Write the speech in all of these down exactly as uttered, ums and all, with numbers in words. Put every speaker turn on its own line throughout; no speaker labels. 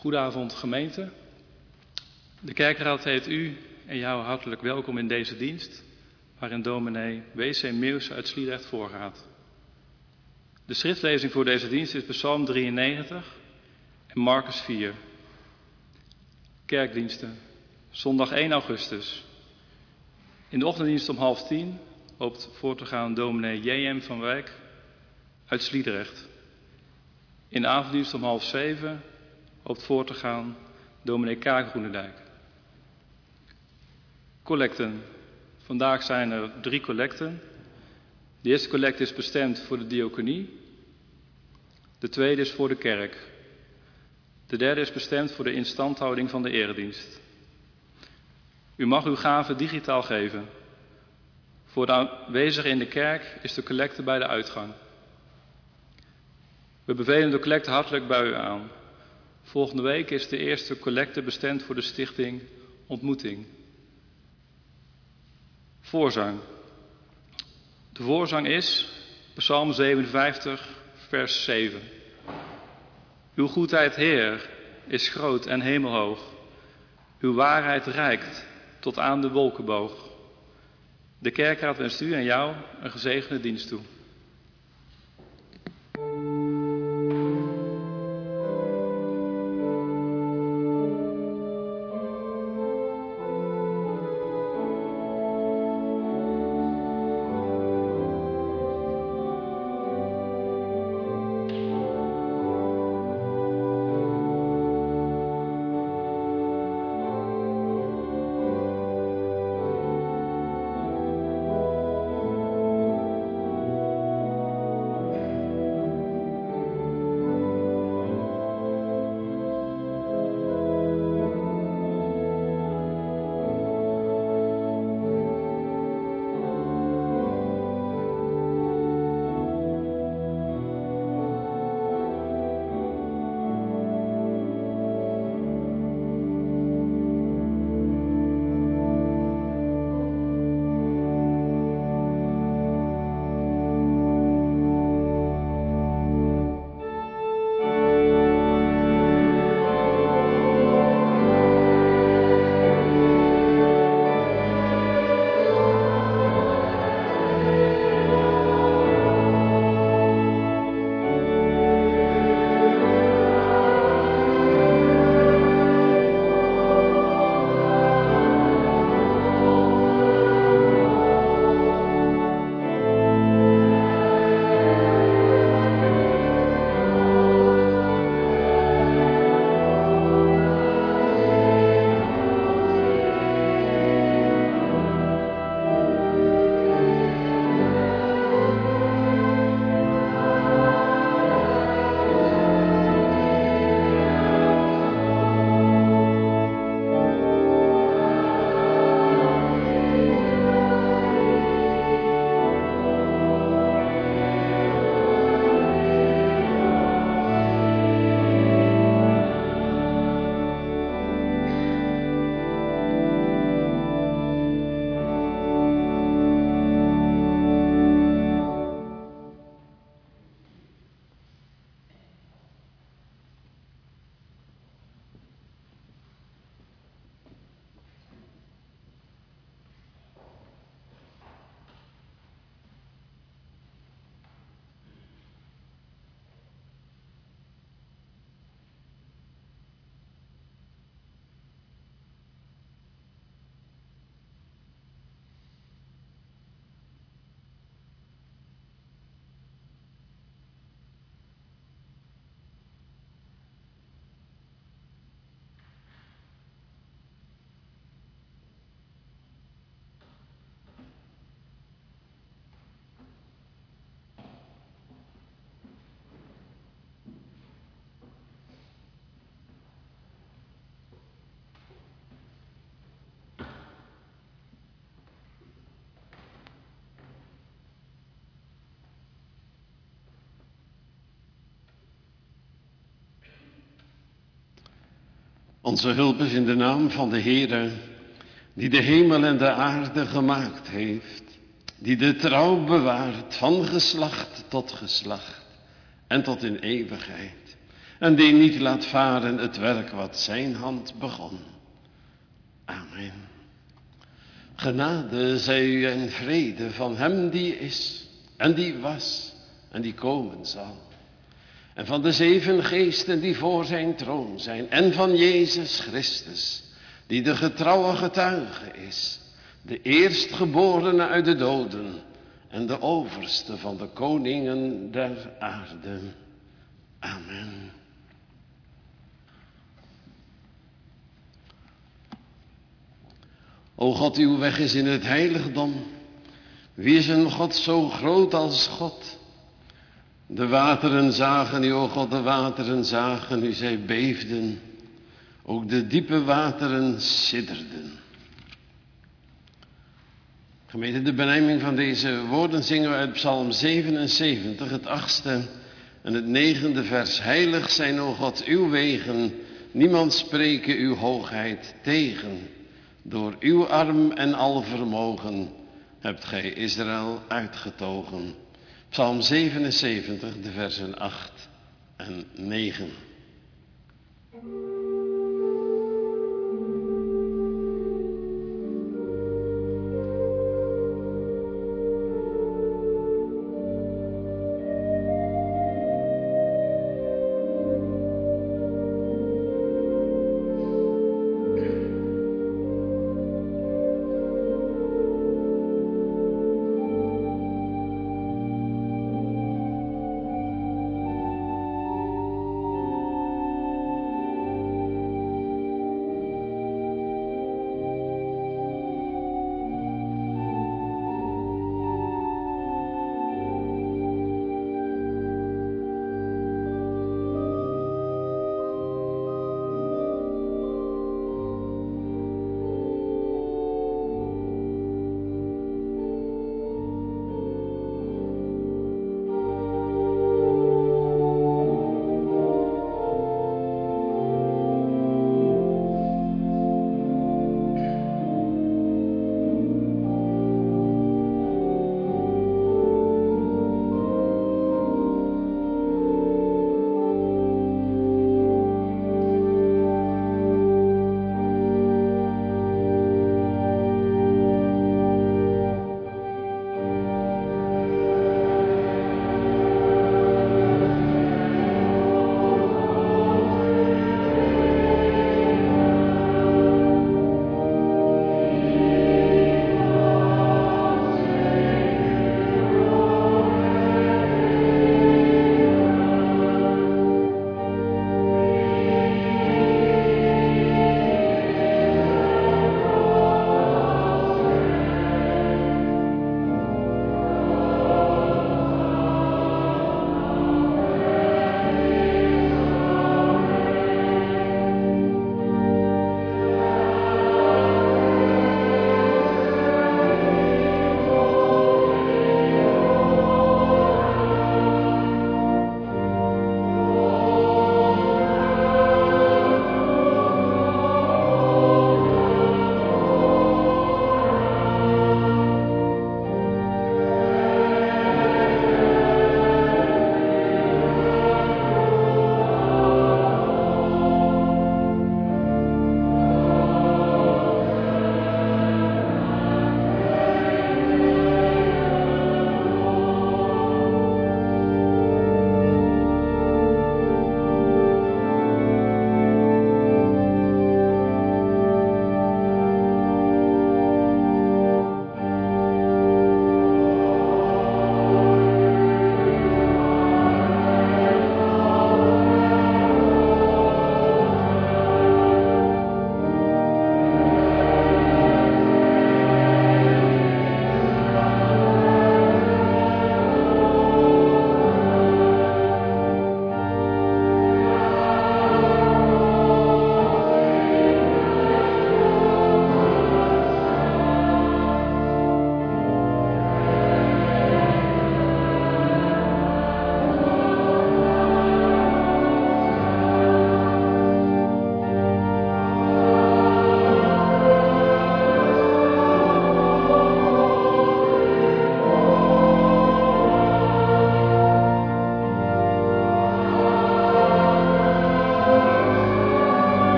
Goedenavond gemeente. De kerkraad heet u en jou hartelijk welkom in deze dienst, waarin dominee W C Meeuwse uit Sliedrecht voorgaat. De schriftlezing voor deze dienst is Psalm drieënnegentig en Marcus vier. Kerkdiensten, zondag één augustus. In de ochtenddienst om half tien hoopt voor te gaan dominee J M van Wijk uit Sliedrecht. In de avonddienst om half zeven hoopt voor te gaan dominee K. Groenendijk. Collecten. Vandaag zijn er drie collecten. De eerste collecte is bestemd voor de diaconie. De tweede is voor de kerk. De derde is bestemd voor de instandhouding van de eredienst. U mag uw gave digitaal geven. Voor de aanwezigen in de kerk is de collecte bij de uitgang. We bevelen de collecte hartelijk bij u aan. Volgende week is de eerste collecte bestemd voor de stichting Ontmoeting. Voorzang. De voorzang is Psalm zevenenvijftig, vers zeven. Uw goedheid, Heer, is groot en hemelhoog. Uw waarheid reikt tot aan de wolkenboog. De kerkraad wenst u en jou een gezegende dienst toe.
Onze hulp is in de naam van de Heere, die de hemel en de aarde gemaakt heeft, die de trouw bewaart van geslacht tot geslacht en tot in eeuwigheid. en die niet laat varen het werk wat zijn hand begon. Amen. Genade zij u en vrede van hem die is en die was en die komen zal. En van de zeven geesten die voor zijn troon zijn en van Jezus Christus, die de getrouwe getuige is, de eerstgeborene uit de doden en de overste van de koningen der aarde. Amen. O God, uw weg is in het heiligdom. Wie is een God zo groot als God? De wateren zagen u, o God, de wateren zagen u, zij beefden. Ook de diepe wateren sidderden. Gemeente, de benijming van deze woorden zingen we uit Psalm zevenenzeventig, het achtste en het negende vers. Heilig zijn, o God, uw wegen, niemand spreke uw hoogheid tegen. Door uw arm en al vermogen hebt gij Israël uitgetogen. Psalm zevenenzeventig, de versen acht en negen.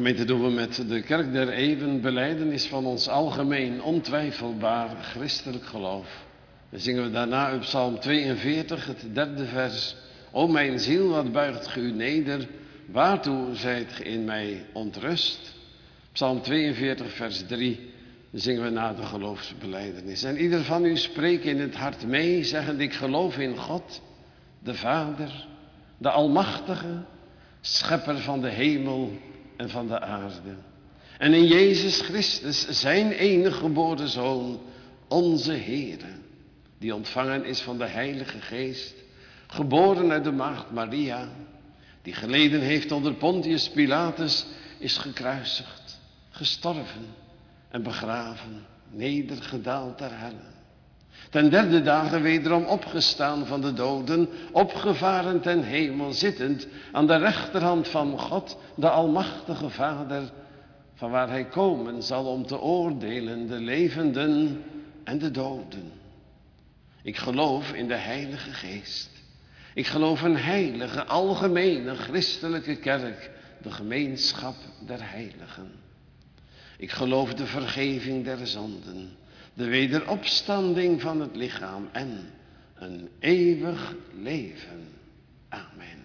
Gemeente, doen we met de Kerk der Eeuwen belijdenis van ons algemeen, ontwijfelbaar christelijk geloof. Dan zingen we daarna op Psalm tweeënveertig, het derde vers. O mijn ziel, wat buigt ge u neder, waartoe zijt ge in mij ontrust? Psalm tweeënveertig, vers drie, dan zingen we na de geloofsbelijdenis. En ieder van u spreekt in het hart mee, zeggend: ik geloof in God, de Vader, de Almachtige, Schepper van de hemel en van de aarde. En in Jezus Christus, zijn enige geboren Zoon, onze Heere, die ontvangen is van de Heilige Geest, geboren uit de maagd Maria, die geleden heeft onder Pontius Pilatus, is gekruisigd, gestorven en begraven, nedergedaald ter helle. Ten derde dagen wederom opgestaan van de doden, opgevaren ten hemel, zittend aan de rechterhand van God, de Almachtige Vader, van waar hij komen zal om te oordelen de levenden en de doden. Ik geloof in de Heilige Geest. Ik geloof een heilige, algemene, christelijke kerk, de gemeenschap der heiligen. Ik geloof de vergeving der zonden, de wederopstanding van het lichaam en een eeuwig leven. Amen.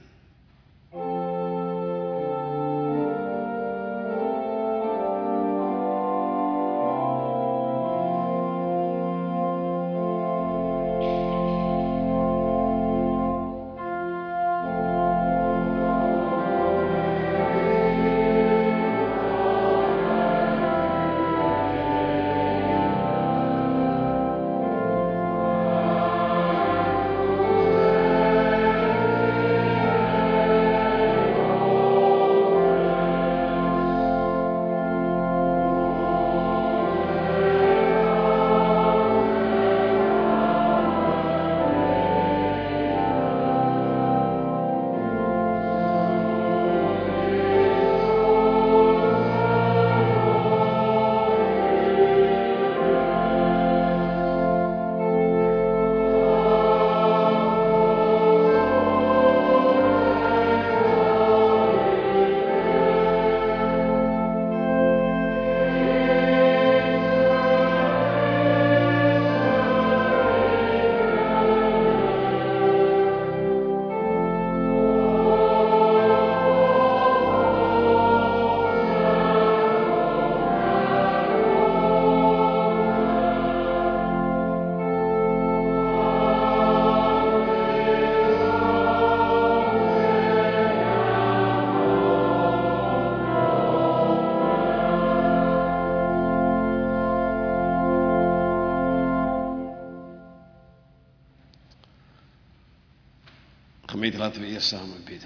Gemeente, laten we eerst samen bidden.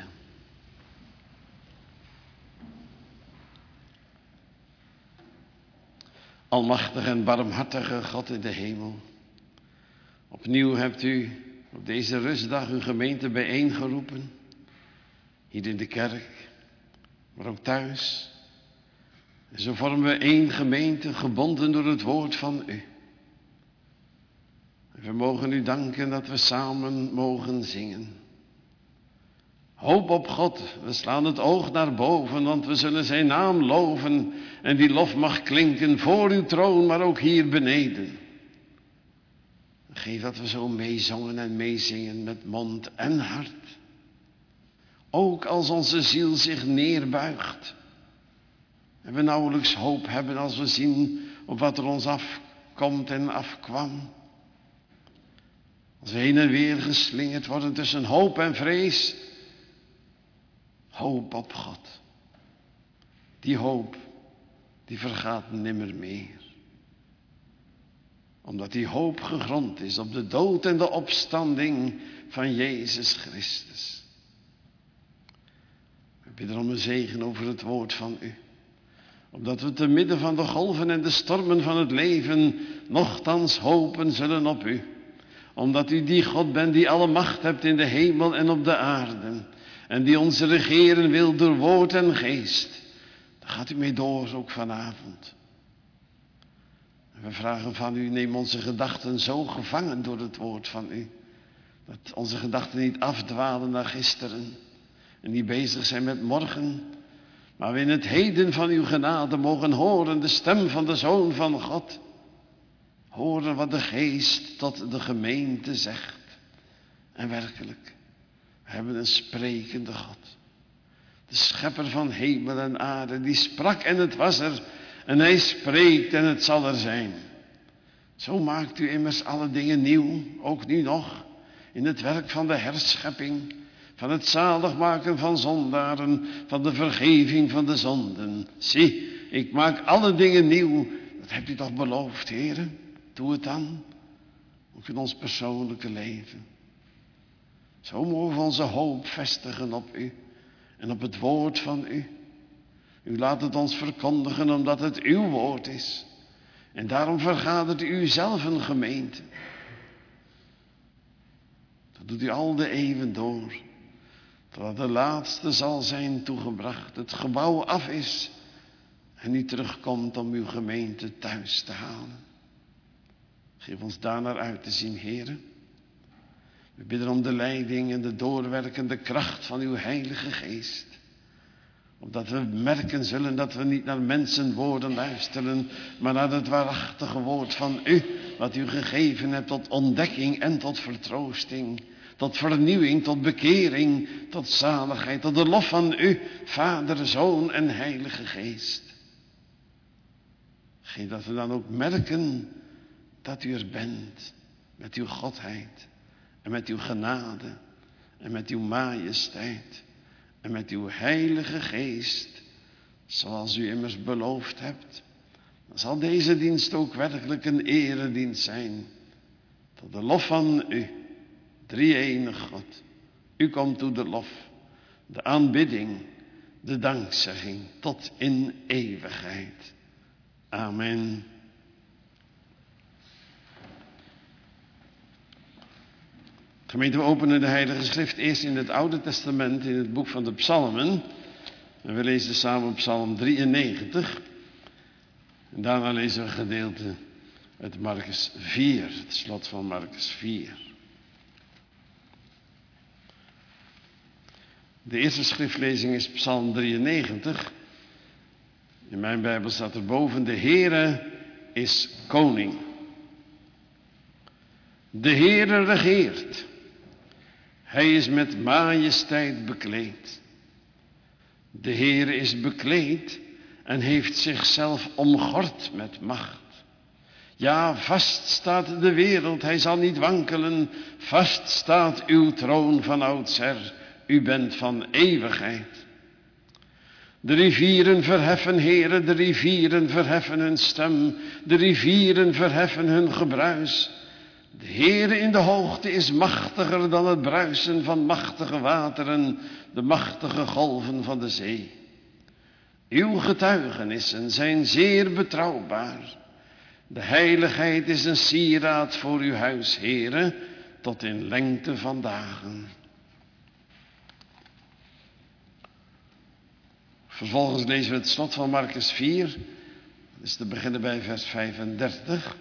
Almachtige en barmhartige God in de hemel. Opnieuw hebt u op deze rustdag uw gemeente bijeengeroepen. Hier in de kerk, maar ook thuis. En zo vormen we één gemeente, gebonden door het woord van u. En we mogen u danken dat we samen mogen zingen. Hoop op God, we slaan het oog naar boven, want we zullen zijn naam loven. En die lof mag klinken voor uw troon, maar ook hier beneden. Geef dat we zo meezongen en meezingen met mond en hart. Ook als onze ziel zich neerbuigt. En we nauwelijks hoop hebben als we zien op wat er ons afkomt en afkwam. Als we heen en weer geslingerd worden tussen hoop en vrees. Hoop op God. Die hoop, die vergaat nimmer meer. Omdat die hoop gegrond is op de dood en de opstanding van Jezus Christus. We bidden om een zegen over het woord van u. Omdat we te midden van de golven en de stormen van het leven nochtans hopen zullen op u. Omdat u die God bent die alle macht hebt in de hemel en op de aarde. En die ons regeren wil door woord en geest. Daar gaat u mee door, ook vanavond. En we vragen van u, neem onze gedachten zo gevangen door het woord van u. Dat onze gedachten niet afdwalen naar gisteren. En niet bezig zijn met morgen. Maar we in het heden van uw genade mogen horen de stem van de Zoon van God. Horen wat de Geest tot de gemeente zegt. En werkelijk, we hebben een sprekende God. De schepper van hemel en aarde, die sprak en het was er. En hij spreekt en het zal er zijn. Zo maakt u immers alle dingen nieuw, ook nu nog. In het werk van de herschepping. Van het zaligmaken van zondaren. Van de vergeving van de zonden. Zie, ik maak alle dingen nieuw. Dat hebt u toch beloofd, heren? Doe het dan. Ook in ons persoonlijke leven. Zo mogen we onze hoop vestigen op u. En op het woord van u. U laat het ons verkondigen omdat het uw woord is. En daarom vergadert u zelf een gemeente. Dat doet u al de eeuwen door. Totdat de laatste zal zijn toegebracht. Het gebouw af is. En u terugkomt om uw gemeente thuis te halen. Geef ons daar naar uit te zien, heren. We bidden om de leiding en de doorwerkende kracht van uw Heilige Geest. Opdat we merken zullen dat we niet naar mensenwoorden luisteren, maar naar het waarachtige woord van u, wat u gegeven hebt tot ontdekking en tot vertroosting, tot vernieuwing, tot bekering, tot zaligheid, tot de lof van u, Vader, Zoon en Heilige Geest. Geef dat we dan ook merken dat u er bent, met uw godheid en met uw genade en met uw majesteit. En met uw Heilige Geest, zoals u immers beloofd hebt, dan zal deze dienst ook werkelijk een eredienst zijn. Tot de lof van u, drie-enig God. U komt toe de lof, de aanbidding, de dankzegging tot in eeuwigheid. Amen. Gemeente, we openen de Heilige Schrift eerst in het Oude Testament, in het boek van de Psalmen. En we lezen samen Psalm drieënnegentig. En daarna lezen we een gedeelte uit Marcus vier, het slot van Marcus vier. De eerste schriftlezing is Psalm drieënnegentig. In mijn Bijbel staat er boven: de Heere is koning. De Heere regeert. Hij is met majesteit bekleed. De Heere is bekleed en heeft zichzelf omgord met macht. Ja, vast staat de wereld, hij zal niet wankelen. Vast staat uw troon van oudsher, u bent van eeuwigheid. De rivieren verheffen, Heere, de rivieren verheffen hun stem. De rivieren verheffen hun gebruis. De Heere in de hoogte is machtiger dan het bruisen van machtige wateren, de machtige golven van de zee. Uw getuigenissen zijn zeer betrouwbaar. De heiligheid is een sieraad voor uw huis, Heere, tot in lengte van dagen. Vervolgens lezen we het slot van Marcus vier. Dat is te beginnen bij vers vijfendertig.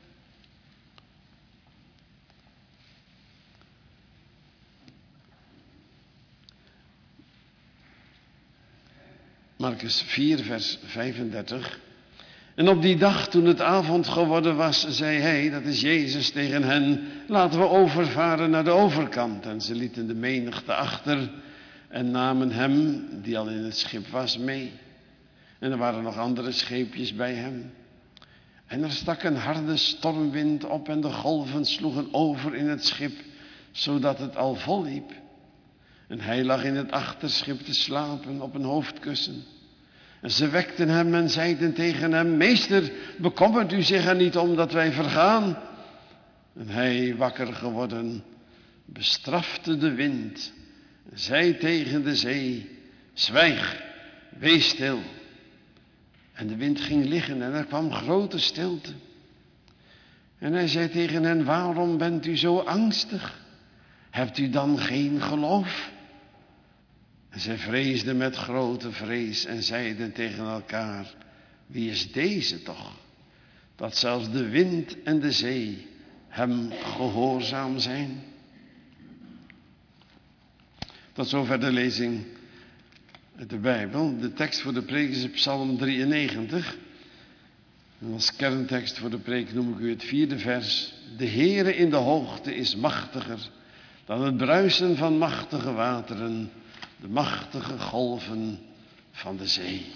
Marcus vier, vers vijfendertig. En op die dag, toen het avond geworden was, zei hij, dat is Jezus, tegen hen: laten we overvaren naar de overkant. En ze lieten de menigte achter en namen hem, die al in het schip was, mee. En er waren nog andere scheepjes bij hem. En er stak een harde stormwind op en de golven sloegen over in het schip, zodat het al vol liep. En hij lag in het achterschip te slapen op een hoofdkussen. En ze wekten hem en zeiden tegen hem: meester, bekommert u zich er niet om dat wij vergaan? En hij, wakker geworden, bestrafte de wind en zei tegen de zee: zwijg, wees stil. En de wind ging liggen en er kwam grote stilte. En hij zei tegen hen: waarom bent u zo angstig? Hebt u dan geen geloof? En zij vreesden met grote vrees en zeiden tegen elkaar: wie is deze toch, dat zelfs de wind en de zee hem gehoorzaam zijn? Tot zover de lezing uit de Bijbel. De tekst voor de preek is Psalm drieënnegentig. En als kerntekst voor de preek noem ik u het vierde vers. De Heere in de hoogte is machtiger dan het bruisen van machtige wateren, de machtige golven van de zee.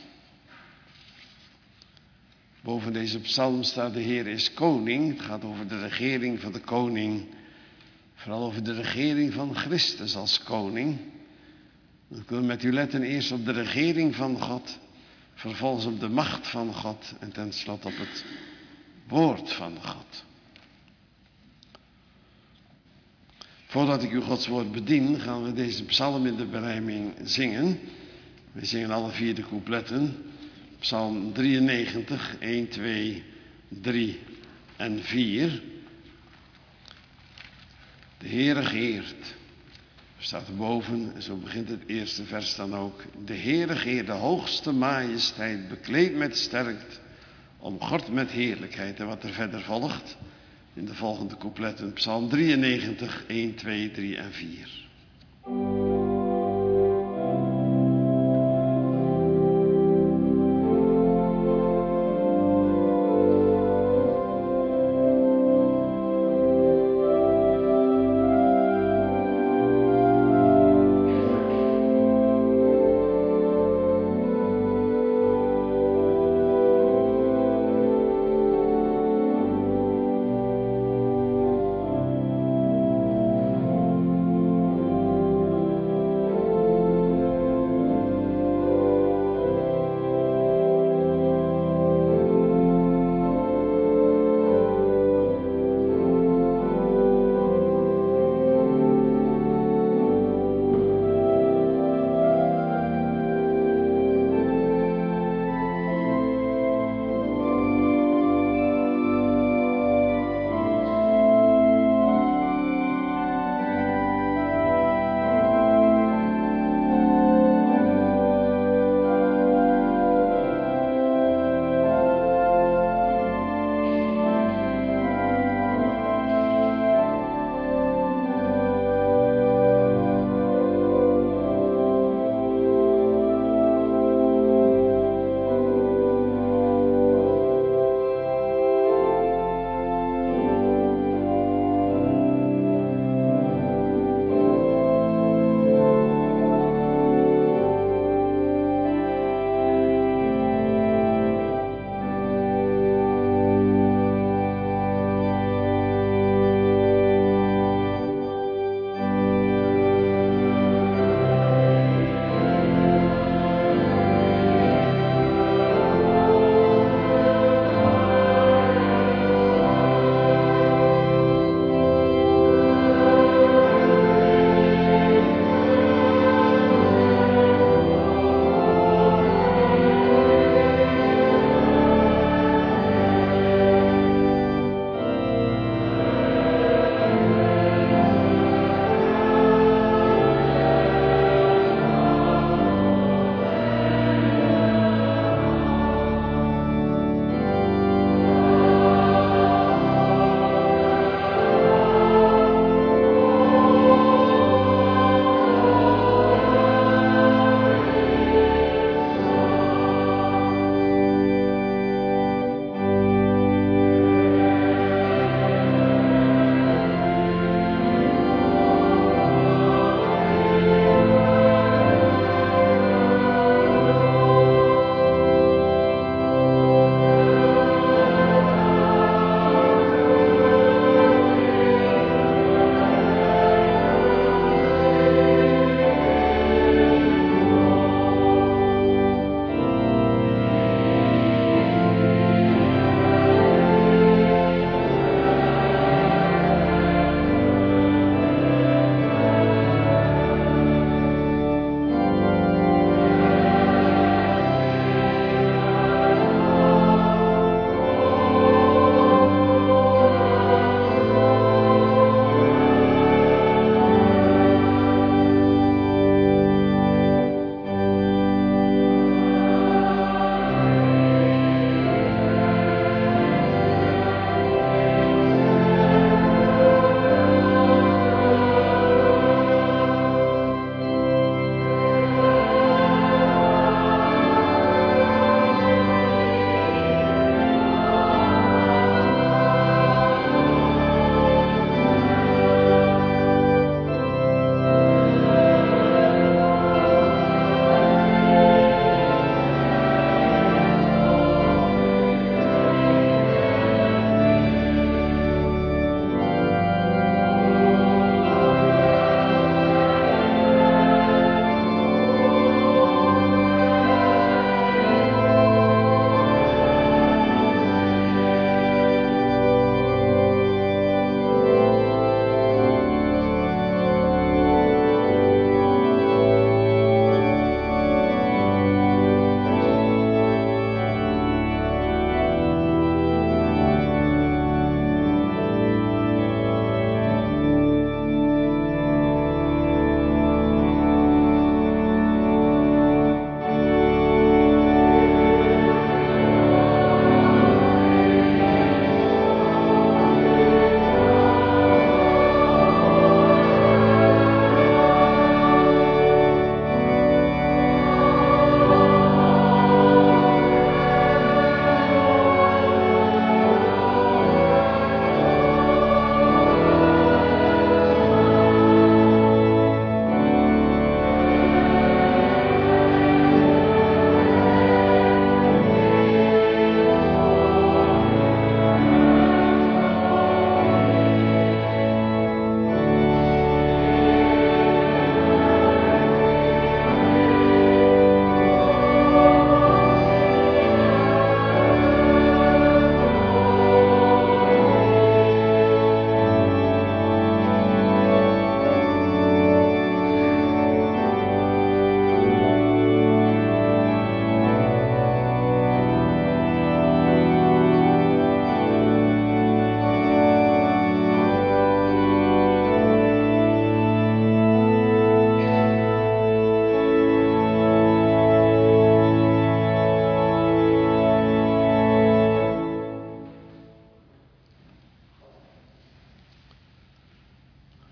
Boven deze psalm staat de Heer is koning. Het gaat over de regering van de koning. Vooral over de regering van Christus als koning. Ik wil met u letten eerst op de regering van God. Vervolgens op de macht van God. En tenslotte op het woord van God. Voordat ik u Gods woord bedien, gaan we deze psalm in de berijming zingen. We zingen alle vier de coupletten. Psalm drieënnegentig, een, twee, drie en vier. De Heere geert. Staat erboven, en zo begint het eerste vers dan ook. De Heere geert, de hoogste majesteit, bekleed met sterkte, omgord met heerlijkheid. En wat er verder volgt, in de volgende coupletten, Psalm drieënnegentig, een, twee, drie en vier.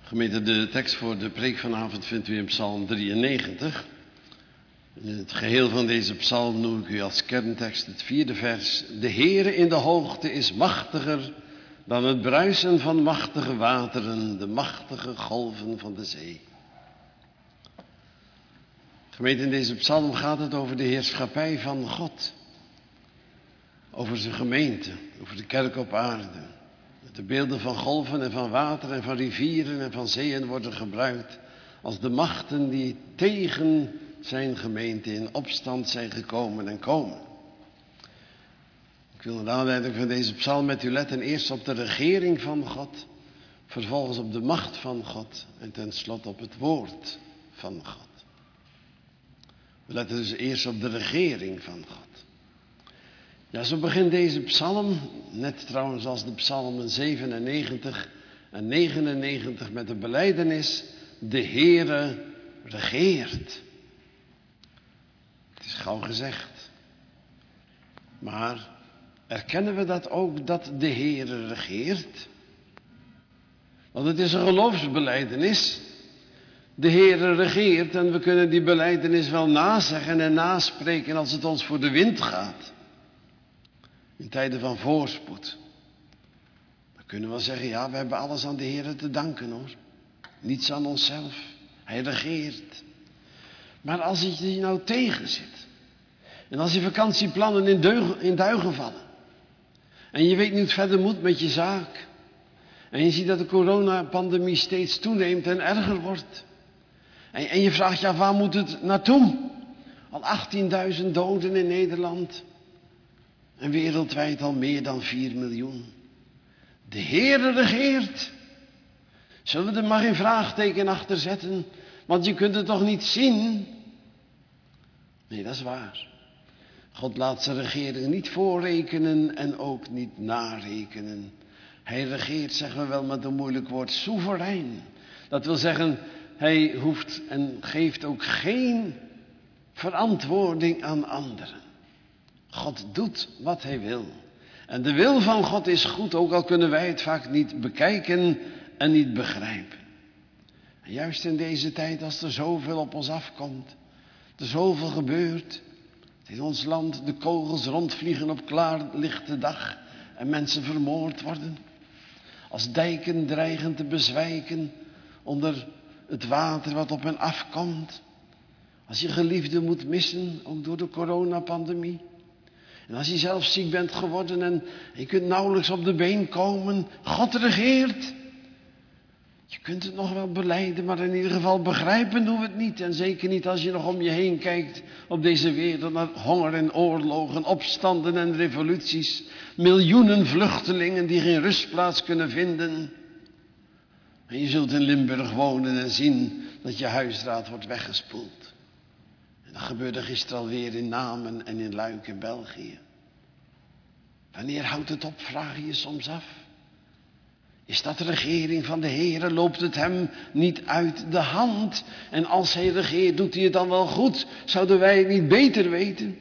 Gemeente, de tekst voor de preek vanavond vindt u in Psalm drieënnegentig. In het geheel van deze psalm noem ik u als kerntekst het vierde vers. De Heere in de hoogte is machtiger dan het bruisen van machtige wateren, de machtige golven van de zee. Gemeente, in deze psalm gaat het over de heerschappij van God. Over zijn gemeente, over de kerk op aarde. De beelden van golven en van water en van rivieren en van zeeën worden gebruikt als de machten die tegen zijn gemeente in opstand zijn gekomen en komen. Ik wil in aanleiding van deze psalm met u letten eerst op de regering van God, vervolgens op de macht van God en tenslotte op het woord van God. We letten dus eerst op de regering van God. Ja, zo begint deze psalm, net trouwens als de psalmen zevenennegentig en negenennegentig met de belijdenis, de Heere regeert. Het is gauw gezegd. Maar erkennen we dat ook, dat de Heere regeert? Want het is een geloofsbelijdenis. De Heere regeert en we kunnen die belijdenis wel nazeggen en naspreken als het ons voor de wind gaat. In tijden van voorspoed. Dan kunnen we wel zeggen, ja, we hebben alles aan de Heer te danken hoor. Niets aan onszelf. Hij regeert. Maar als het je nou tegen zit. En als je vakantieplannen in, deugen, in duigen vallen. En je weet niet hoe het verder moet met je zaak. En je ziet dat de coronapandemie steeds toeneemt en erger wordt. En, en je vraagt je af, waar moet het naartoe? Al achttienduizend doden in Nederland. En wereldwijd al meer dan vier miljoen. De Heere regeert. Zullen we er maar geen vraagteken achter zetten? Want je kunt het toch niet zien? Nee, dat is waar. God laat zijn regering niet voorrekenen en ook niet narekenen. Hij regeert, zeggen we wel met een moeilijk woord, soeverein. Dat wil zeggen, hij hoeft en geeft ook geen verantwoording aan anderen. God doet wat hij wil. En de wil van God is goed, ook al kunnen wij het vaak niet bekijken en niet begrijpen. En juist in deze tijd, als er zoveel op ons afkomt, er zoveel gebeurt, in ons land de kogels rondvliegen op klaarlichte dag en mensen vermoord worden. Als dijken dreigen te bezwijken onder het water wat op hen afkomt. Als je geliefde moet missen, ook door de coronapandemie. En als je zelf ziek bent geworden en je kunt nauwelijks op de been komen. God regeert. Je kunt het nog wel belijden, maar in ieder geval begrijpen doen we het niet. En zeker niet als je nog om je heen kijkt op deze wereld naar honger en oorlogen, opstanden en revoluties. Miljoenen vluchtelingen die geen rustplaats kunnen vinden. En je zult in Limburg wonen en zien dat je huisraad wordt weggespoeld. En dat gebeurde gisteren alweer in Namen en in Luik in België. Wanneer houdt het op, vraag je je soms af. Is dat de regering van de Heere? Loopt het hem niet uit de hand? En als hij regeert, doet hij het dan wel goed? Zouden wij het niet beter weten?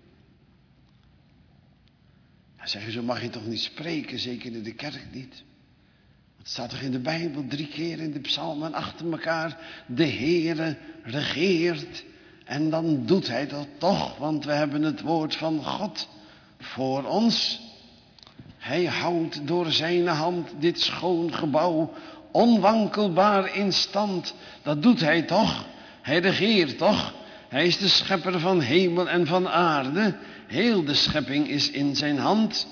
Dan zeg je, zo mag je toch niet spreken, zeker in de kerk niet. Het staat toch in de Bijbel drie keer in de psalmen achter elkaar. De Heere regeert. En dan doet hij dat toch, want we hebben het woord van God voor ons. Hij houdt door zijn hand dit schoon gebouw onwankelbaar in stand. Dat doet hij toch. Hij regeert toch. Hij is de schepper van hemel en van aarde. Heel de schepping is in zijn hand.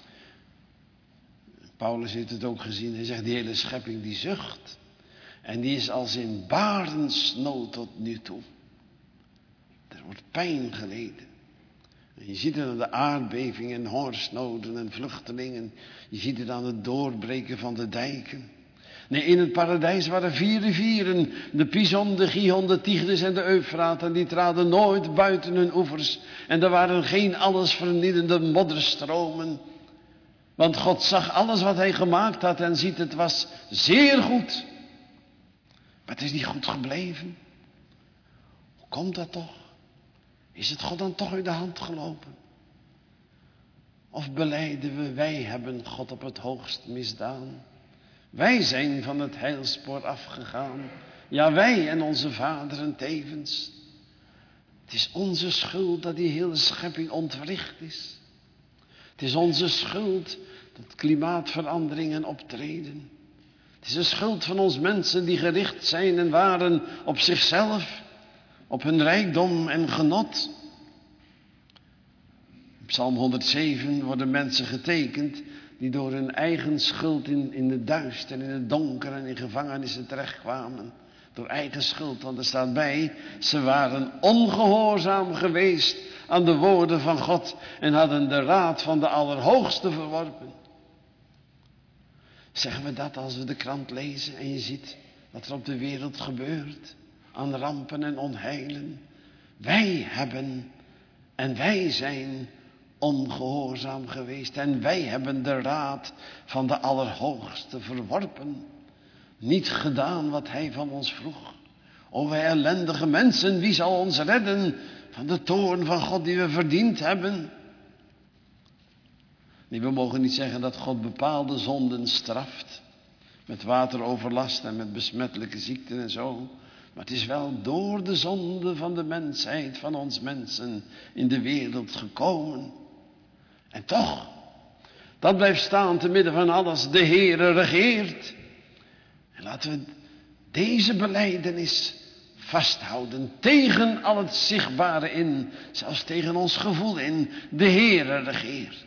Paulus heeft het ook gezien. Hij zegt, die hele schepping die zucht. En die is als in barensnood tot nu toe. Er wordt pijn geleden. En je ziet het aan de aardbevingen en hongersnoden en vluchtelingen. Je ziet het aan het doorbreken van de dijken. Nee, in het paradijs waren vier rivieren. De Pison, de Gihon, de Tigris en de Eufraat. En die traden nooit buiten hun oevers. En er waren geen alles vernielende modderstromen. Want God zag alles wat hij gemaakt had en ziet, het was zeer goed. Maar het is niet goed gebleven. Hoe komt dat toch? Is het God dan toch uit de hand gelopen? Of belijden we, wij hebben God op het hoogst misdaan. Wij zijn van het heilspoor afgegaan. Ja, wij en onze vaderen tevens. Het is onze schuld dat die hele schepping ontwricht is. Het is onze schuld dat klimaatveranderingen optreden. Het is de schuld van ons mensen die gericht zijn en waren op zichzelf, op hun rijkdom en genot. In Psalm honderdzeven worden mensen getekend die door hun eigen schuld in, in het duister, in het donker en in gevangenissen terechtkwamen. Door eigen schuld, want er staat bij, ze waren ongehoorzaam geweest aan de woorden van God en hadden de raad van de Allerhoogste verworpen. Zeggen we dat als we de krant lezen en je ziet wat er op de wereld gebeurt, aan rampen en onheilen. Wij hebben en wij zijn ongehoorzaam geweest en wij hebben de raad van de Allerhoogste verworpen. Niet gedaan wat hij van ons vroeg. O wij ellendige mensen, wie zal ons redden van de toorn van God die we verdiend hebben? Nee, we mogen niet zeggen dat God bepaalde zonden straft. Met wateroverlast en met besmettelijke ziekten en zo. Maar het is wel door de zonde van de mensheid, van ons mensen, in de wereld gekomen. En toch, dat blijft staan te midden van alles. De Heere regeert. En laten we deze belijdenis vasthouden. Tegen al het zichtbare in. Zelfs tegen ons gevoel in. De Heere regeert.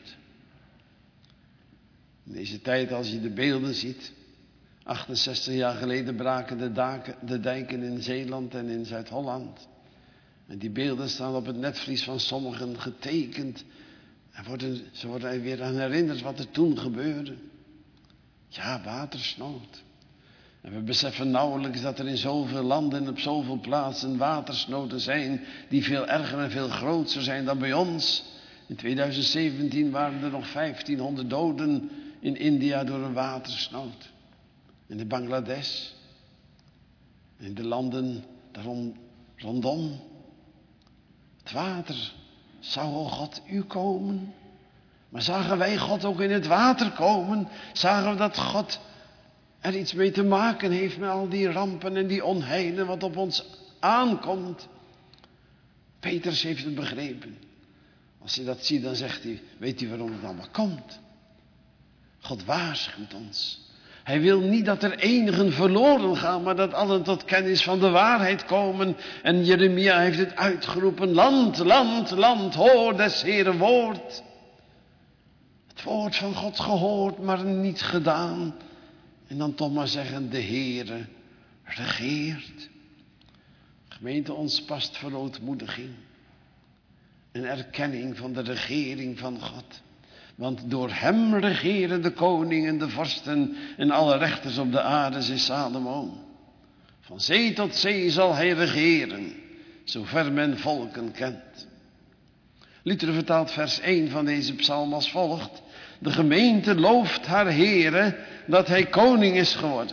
In deze tijd, als je de beelden ziet. achtenzestig jaar geleden braken de, daken, de dijken in Zeeland en in Zuid-Holland. En die beelden staan op het netvlies van sommigen getekend. En worden, ze worden er weer aan herinnerd wat er toen gebeurde. Ja, watersnood. En we beseffen nauwelijks dat er in zoveel landen en op zoveel plaatsen watersnoden zijn die veel erger en veel groter zijn dan bij ons. In tweeduizend zeventien waren er nog vijftienhonderd doden in India door een watersnood. En in Bangladesh. En in de landen daarom rondom. Het water zou, o God, u komen. Maar zagen wij God ook in het water komen? Zagen we dat God er iets mee te maken heeft met al die rampen en die onheilen wat op ons aankomt? Petrus heeft het begrepen. Als hij dat ziet, dan zegt hij, weet u waarom het allemaal komt? God waarschuwt ons. Hij wil niet dat er enigen verloren gaan, maar dat allen tot kennis van de waarheid komen. En Jeremia heeft het uitgeroepen, land, land, land, hoor des Heeren woord. Het woord van God gehoord, maar niet gedaan. En dan toch maar zeggen, de Heere regeert. Gemeente, ons past verootmoediging. Een erkenning van de regering van God. Want door hem regeren de koningen, de vorsten en alle rechters op de aarde, zei Salomo. Van zee tot zee zal hij regeren, zover men volken kent. Luther vertaalt vers één van deze psalm als volgt. De gemeente looft haar Heere dat hij koning is geworden.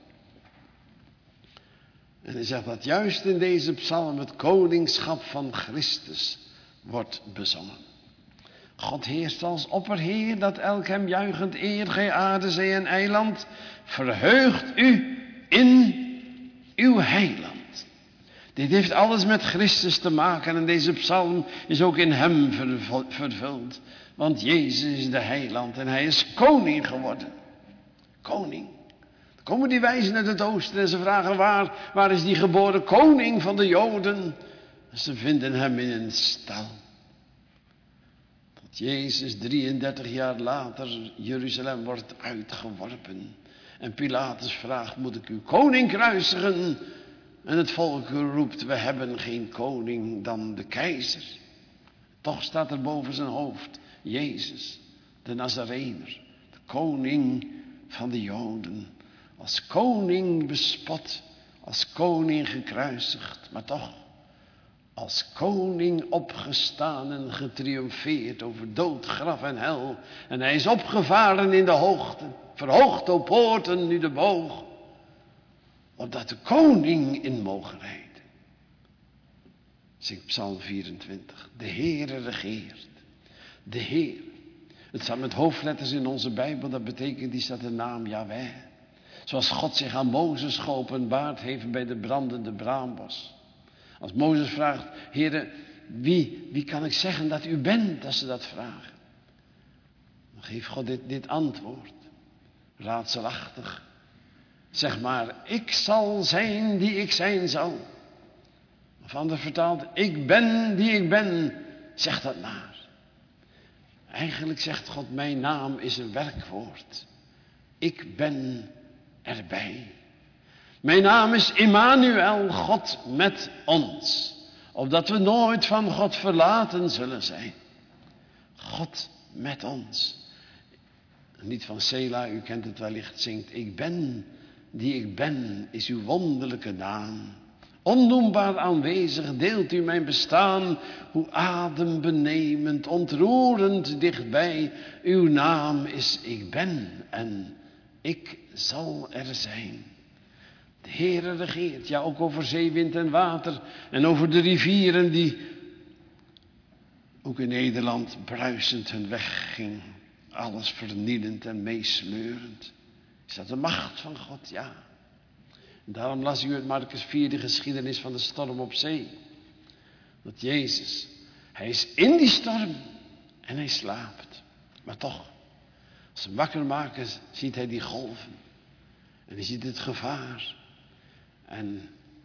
En hij zegt dat juist in deze psalm het koningschap van Christus wordt bezongen. God heerst als opperheer, dat elk hem juichend eer, gij aarde, zee en eiland. Verheugt u in uw heiland. Dit heeft alles met Christus te maken en deze psalm is ook in hem vervuld. Want Jezus is de heiland en hij is koning geworden. Koning. Dan komen die wijzen uit het oosten en ze vragen waar, waar is die geboren koning van de Joden? En ze vinden hem in een stal. Dat Jezus drieëndertig jaar later Jeruzalem wordt uitgeworpen. En Pilatus vraagt, moet ik uw koning kruisigen? En het volk roept, we hebben geen koning dan de keizer. Toch staat er boven zijn hoofd Jezus, de Nazarener, de koning van de Joden. Als koning bespot, als koning gekruisigd, maar toch als koning opgestaan en getriomfeerd over dood, graf en hel. En hij is opgevaren in de hoogte, verhoogd op poorten nu de boog, opdat de koning in mogen rijden. Zingt Psalm vierentwintig. De Heere regeert. De Heer. Het staat met hoofdletters in onze Bijbel, dat betekent, die staat de naam Yahweh. Zoals God zich aan Mozes geopenbaard heeft bij de brandende braambos. Als Mozes vraagt, Heere, wie, wie kan ik zeggen dat u bent, als ze dat vragen? Dan geeft God dit, dit antwoord. Raadselachtig. Zeg maar, ik zal zijn die ik zijn zal. Of anders vertaald, ik ben die ik ben. Zeg dat maar. Eigenlijk zegt God, mijn naam is een werkwoord. Ik ben erbij. Mijn naam is Immanuel, God met ons. Opdat we nooit van God verlaten zullen zijn. God met ons. Niet van Sela, u kent het wellicht, zingt. Ik ben die ik ben, is uw wonderlijke naam. Onnoembaar aanwezig deelt u mijn bestaan. Hoe adembenemend, ontroerend dichtbij. Uw naam is ik ben en ik zal er zijn. De Heere regeert, ja ook over zee, wind en water. En over de rivieren die ook in Nederland bruisend hun weg ging. Alles vernielend en meesleurend. Is dat de macht van God? Ja. En daarom las u uit Marcus vier de geschiedenis van de storm op zee. Dat Jezus, hij is in die storm en hij slaapt. Maar toch, als ze wakker maken, ziet hij die golven. En hij ziet het gevaar. En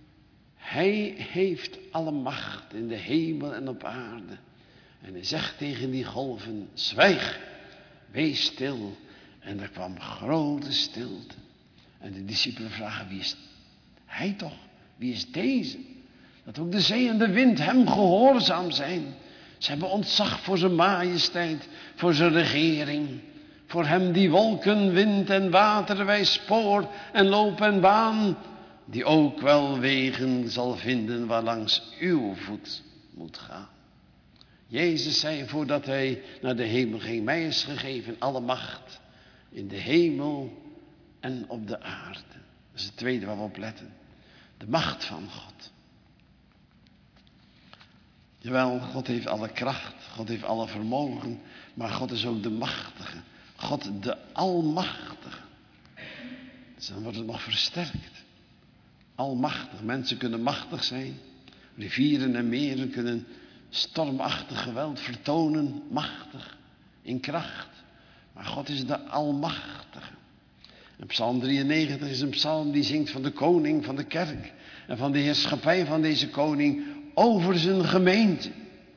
hij heeft alle macht in de hemel en op aarde. En hij zegt tegen die golven, zwijg, wees stil. En er kwam grote stilte. En de discipelen vragen, wie is hij toch? Wie is deze? Dat ook de zee en de wind hem gehoorzaam zijn. Ze hebben ontzag voor zijn majesteit, voor zijn regering. Voor hem die wolken, wind en water wij spoor en loop en baan. Die ook wel wegen zal vinden waarlangs uw voet moet gaan. Jezus zei voordat hij naar de hemel ging, mij is gegeven alle macht in de hemel en op de aarde. Dat is het tweede waar we op letten. De macht van God. Jawel, God heeft alle kracht, God heeft alle vermogen, maar God is ook de machtige. God de almachtige. Dus dan wordt het nog versterkt. Almachtig. Mensen kunnen machtig zijn. Rivieren en meren kunnen stormachtig geweld vertonen. Machtig. In kracht. Maar God is de almachtige. En Psalm drieënnegentig is een psalm die zingt van de koning van de kerk. En van de heerschappij van deze koning over zijn gemeente.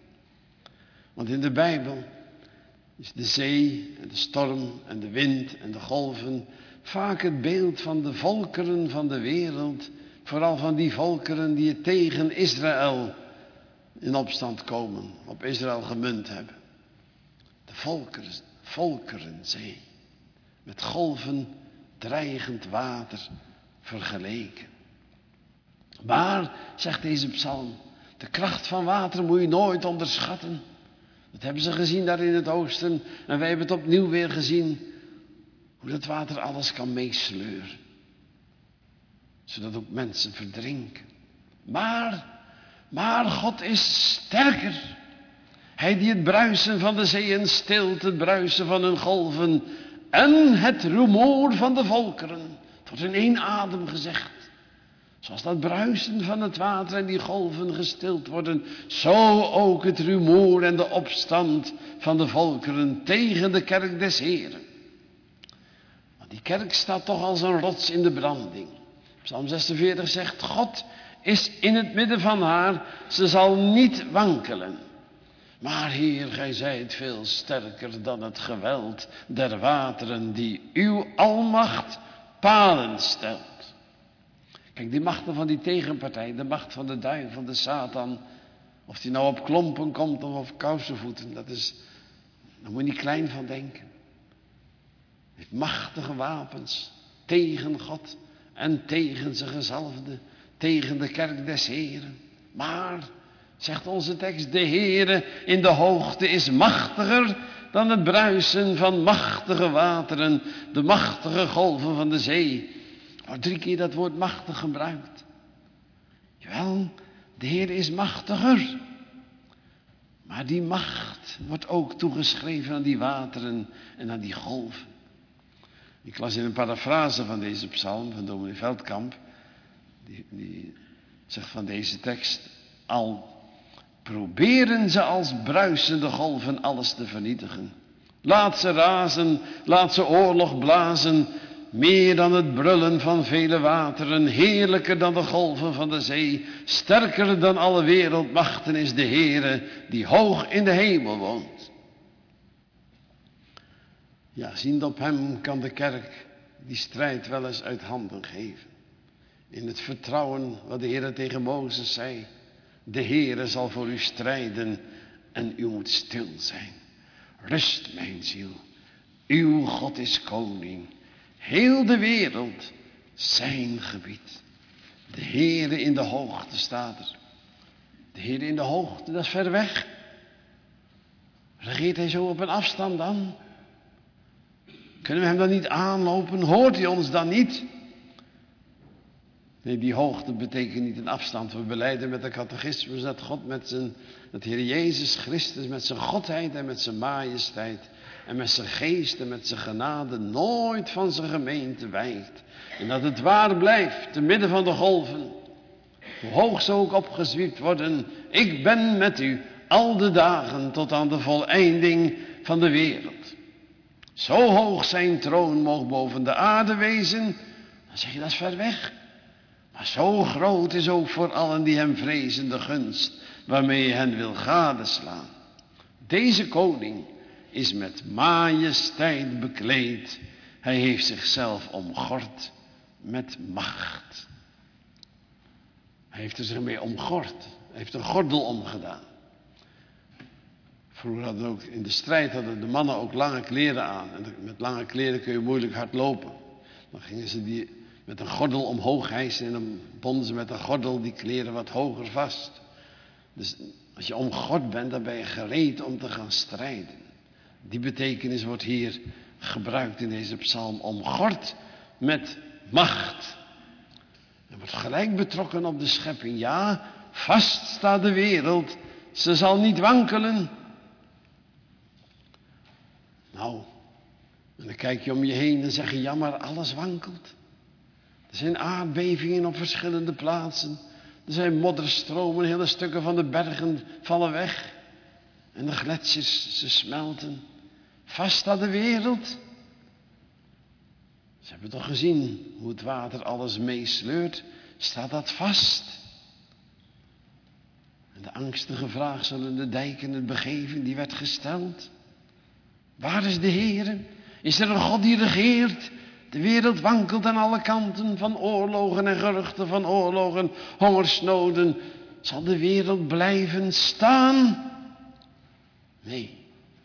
Want in de Bijbel is de zee en de storm en de wind en de golven vaak het beeld van de volkeren van de wereld. Vooral van die volkeren die het tegen Israël in opstand komen. Op Israël gemunt hebben. De volkeren, volkerenzee. Met golven dreigend water vergeleken. Maar, zegt deze psalm, de kracht van water moet je nooit onderschatten. Dat hebben ze gezien daar in het oosten. En wij hebben het opnieuw weer gezien. Hoe dat water alles kan meesleuren. Zodat ook mensen verdrinken. Maar, maar God is sterker. Hij die het bruisen van de zeeën stilt, het bruisen van hun golven. En het rumoer van de volkeren. Het wordt in één adem gezegd. Zoals dat bruisen van het water en die golven gestild worden. Zo ook het rumoer en de opstand van de volkeren tegen de kerk des Heren. Want die kerk staat toch als een rots in de branding. Psalm zesenveertig zegt, God is in het midden van haar. Ze zal niet wankelen. Maar Heer, gij zijt veel sterker dan het geweld der wateren die uw almacht palen stelt. Kijk, die machten van die tegenpartij, de macht van de duivel, de Satan, of die nou op klompen komt of op kousenvoeten, dat is, daar moet je niet klein van denken. Hij heeft machtige wapens tegen God en tegen zijn gezalfde, tegen de kerk des Heren. Maar, zegt onze tekst, de Heere in de hoogte is machtiger dan het bruisen van machtige wateren, de machtige golven van de zee. Er wordt drie keer dat woord machtig gebruikt. Jawel, de Heer is machtiger. Maar die macht wordt ook toegeschreven aan die wateren en aan die golven. Ik las in een parafrase van deze psalm van dominee Veldkamp. Die, die zegt van deze tekst: al proberen ze als bruisende golven alles te vernietigen. Laat ze razen, laat ze oorlog blazen. Meer dan het brullen van vele wateren, heerlijker dan de golven van de zee, sterker dan alle wereldmachten is de Heere die hoog in de hemel woont. Ja, ziend op hem kan de kerk die strijd wel eens uit handen geven. In het vertrouwen wat de Heere tegen Mozes zei: de Heere zal voor u strijden en u moet stil zijn. Rust, mijn ziel, uw God is koning. Heel de wereld zijn gebied. De Heere in de hoogte staat er. De Heere in de hoogte, dat is ver weg. Regeert hij zo op een afstand dan? Kunnen we hem dan niet aanlopen? Hoort hij ons dan niet? Nee, die hoogte betekent niet een afstand. We belijden met de catechismus dat God met zijn, dat Heer Jezus Christus met zijn godheid en met zijn majesteit en met zijn geest en met zijn genade nooit van zijn gemeente wijkt. En dat het waar blijft, te midden van de golven. Hoe hoog ze ook opgezwiept worden. Ik ben met u al de dagen tot aan de voleinding van de wereld. Zo hoog zijn troon moog boven de aarde wezen. Dan zeg je, dat is ver weg. Maar zo groot is ook voor allen die hem vrezen de gunst waarmee je hen wil gadeslaan. Deze koning is met majesteit bekleed. Hij heeft zichzelf omgord met macht. Hij heeft er zich mee omgord. Hij heeft een gordel omgedaan. Vroeger hadden ook in de strijd hadden de mannen ook lange kleren aan. En met lange kleren kun je moeilijk hard lopen. Dan gingen ze die met een gordel omhoog hijsen en dan bonden ze met een gordel die kleren wat hoger vast. Dus als je omgord bent, dan ben je gereed om te gaan strijden. Die betekenis wordt hier gebruikt in deze psalm. Omgord met macht. Er wordt gelijk betrokken op de schepping. Ja, vast staat de wereld. Ze zal niet wankelen. Nou, en dan kijk je om je heen en zeg je, ja, maar alles wankelt. Er zijn aardbevingen op verschillende plaatsen. Er zijn modderstromen, hele stukken van de bergen vallen weg. En de gletsjers, ze smelten. Vast staat de wereld. Ze hebben toch gezien hoe het water alles meesleurt. Staat dat vast? En de angstige vraag, zullen de dijken het begeven, die werd gesteld. Waar is de Heere? Is er een God die regeert? De wereld wankelt aan alle kanten van oorlogen en geruchten van oorlogen, hongersnoden. Zal de wereld blijven staan? Nee.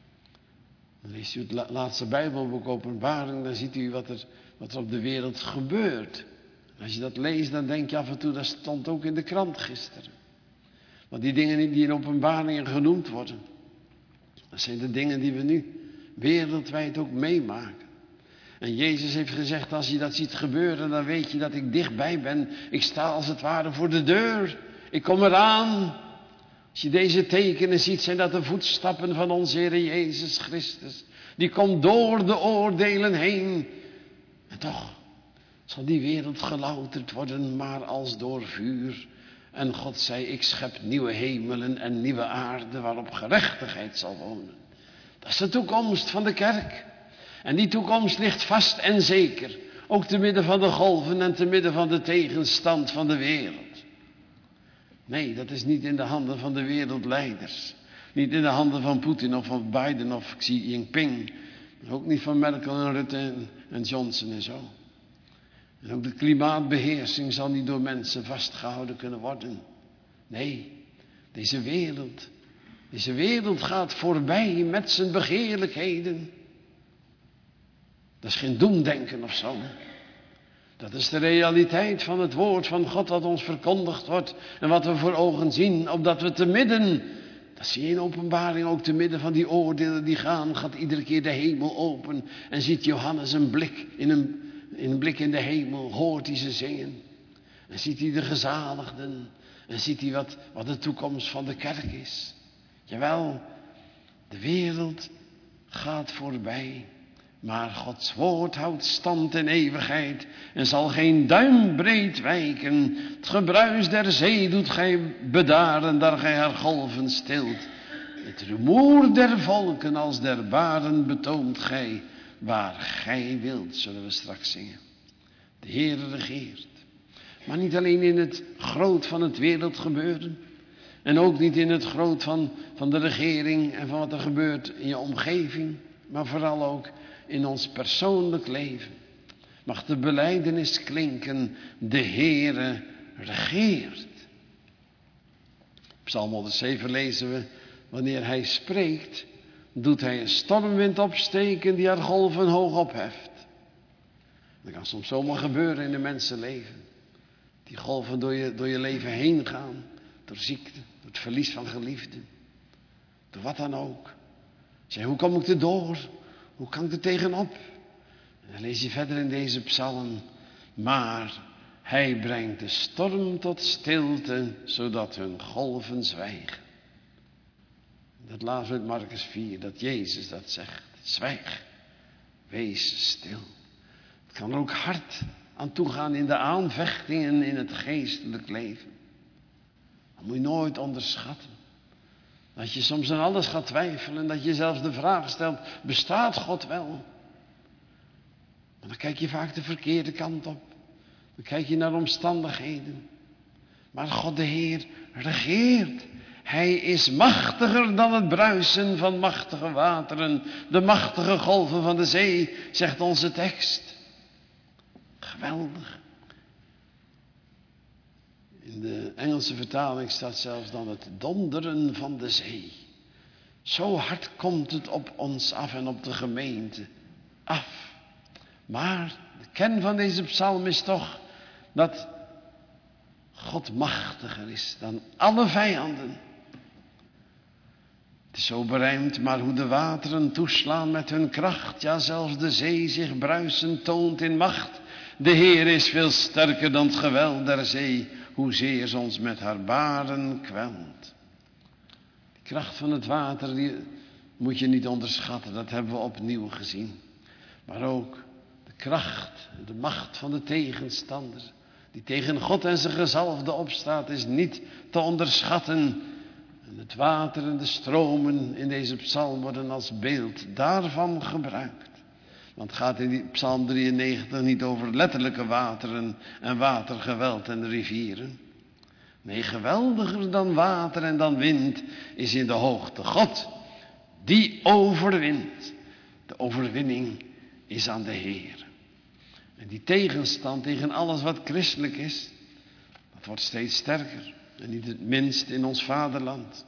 Dan leest u het laatste Bijbelboek Openbaring, dan ziet u wat er, wat er op de wereld gebeurt. En als je dat leest, dan denk je af en toe, dat stond ook in de krant gisteren. Want die dingen die in Openbaringen genoemd worden, dat zijn de dingen die we nu wereldwijd ook meemaken. En Jezus heeft gezegd, als je dat ziet gebeuren, dan weet je dat ik dichtbij ben. Ik sta als het ware voor de deur. Ik kom eraan. Als je deze tekenen ziet, zijn dat de voetstappen van onze Heer Jezus Christus. Die komt door de oordelen heen. En toch zal die wereld gelouterd worden, maar als door vuur. En God zei, ik schep nieuwe hemelen en nieuwe aarde waarop gerechtigheid zal wonen. Dat is de toekomst van de kerk. En die toekomst ligt vast en zeker. Ook te midden van de golven en te midden van de tegenstand van de wereld. Nee, dat is niet in de handen van de wereldleiders. Niet in de handen van Poetin of van Biden of Xi Jinping. Ook niet van Merkel en Rutte en, en Johnson en zo. En ook de klimaatbeheersing zal niet door mensen vastgehouden kunnen worden. Nee, deze wereld, deze wereld gaat voorbij met zijn begeerlijkheden. Dat is geen doemdenken of zo. Dat is de realiteit van het woord van God wat ons verkondigd wordt. En wat we voor ogen zien, opdat we te midden, dat zie je in Openbaring ook, te midden van die oordelen die gaan, gaat iedere keer de hemel open. En ziet Johannes een blik in een, in een blik in de hemel, hoort hij ze zingen. En ziet hij de gezaligden. En ziet hij wat, wat de toekomst van de kerk is. Jawel, de wereld gaat voorbij. Maar Gods woord houdt stand in eeuwigheid en zal geen duimbreed wijken. Het gebruis der zee doet gij bedaren, daar gij haar golven stilt. Het rumoer der volken als der baren betoont gij, waar gij wilt, zullen we straks zingen. De Heer regeert. Maar niet alleen in het groot van het wereldgebeuren. En ook niet in het groot van, van de regering en van wat er gebeurt in je omgeving. Maar vooral ook in ons persoonlijk leven. Mag de belijdenis klinken, de Heere regeert. Psalm honderdzeven lezen we, wanneer hij spreekt, doet hij een stormwind opsteken die haar golven hoog opheft. Dat kan soms zomaar gebeuren in de mensenleven. Die golven door je, door je leven heen gaan. Door ziekte, door het verlies van geliefden. Door wat dan ook. Zeg, hoe kom ik er door? Hoe kan ik er tegenop? En dan lees je verder in deze psalm. Maar hij brengt de storm tot stilte, zodat hun golven zwijgen. Dat lazen we uit Marcus vier, dat Jezus dat zegt. Zwijg, wees stil. Het kan er ook hard aan toegaan in de aanvechtingen in het geestelijk leven. Dat moet je nooit onderschatten. Dat je soms aan alles gaat twijfelen. Dat je zelfs de vraag stelt, bestaat God wel? Maar dan kijk je vaak de verkeerde kant op. Dan kijk je naar omstandigheden. Maar God de Heer regeert. Hij is machtiger dan het bruisen van machtige wateren. De machtige golven van de zee, zegt onze tekst. Geweldig. In de Engelse vertaling staat zelfs dan het donderen van de zee. Zo hard komt het op ons af en op de gemeente af. Maar de kern van deze psalm is toch dat God machtiger is dan alle vijanden. Het is zo berijmd, maar hoe de wateren toeslaan met hun kracht. Ja, zelfs de zee zich bruisend toont in macht. De Heer is veel sterker dan het geweld der zee. Hoezeer ze ons met haar baren kwelt. De kracht van het water, die moet je niet onderschatten. Dat hebben we opnieuw gezien. Maar ook de kracht, de macht van de tegenstander. Die tegen God en zijn gezalfde opstaat, is niet te onderschatten. En het water en de stromen in deze psalm worden als beeld daarvan gebruikt. Want het gaat in die psalm drieënnegentig niet over letterlijke wateren en watergeweld en rivieren. Nee, geweldiger dan water en dan wind is in de hoogte God, die overwint. De overwinning is aan de Heer. En die tegenstand tegen alles wat christelijk is, dat wordt steeds sterker. En niet het minst in ons vaderland.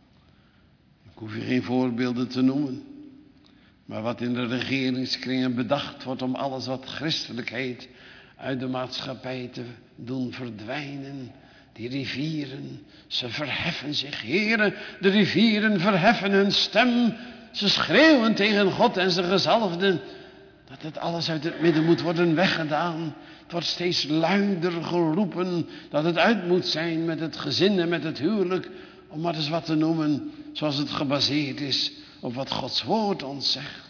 Ik hoef je geen voorbeelden te noemen. Maar wat in de regeringskringen bedacht wordt om alles wat christelijk heet uit de maatschappij te doen verdwijnen. Die rivieren, ze verheffen zich. Heren, de rivieren verheffen hun stem. Ze schreeuwen tegen God en zijn gezalfden. Dat het alles uit het midden moet worden weggedaan. Het wordt steeds luider geroepen dat het uit moet zijn met het gezin en met het huwelijk. Om maar eens wat te noemen zoals het gebaseerd is op wat Gods woord ons zegt.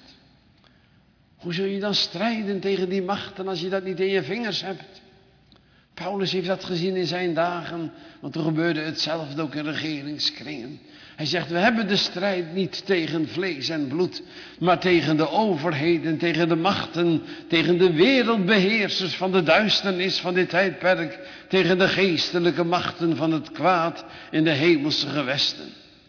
Hoe zul je dan strijden tegen die machten als je dat niet in je vingers hebt? Paulus heeft dat gezien in zijn dagen, want er gebeurde hetzelfde ook in regeringskringen. Hij zegt, we hebben de strijd niet tegen vlees en bloed, maar tegen de overheden, tegen de machten, tegen de wereldbeheersers van de duisternis van dit tijdperk, tegen de geestelijke machten van het kwaad in de hemelse gewesten.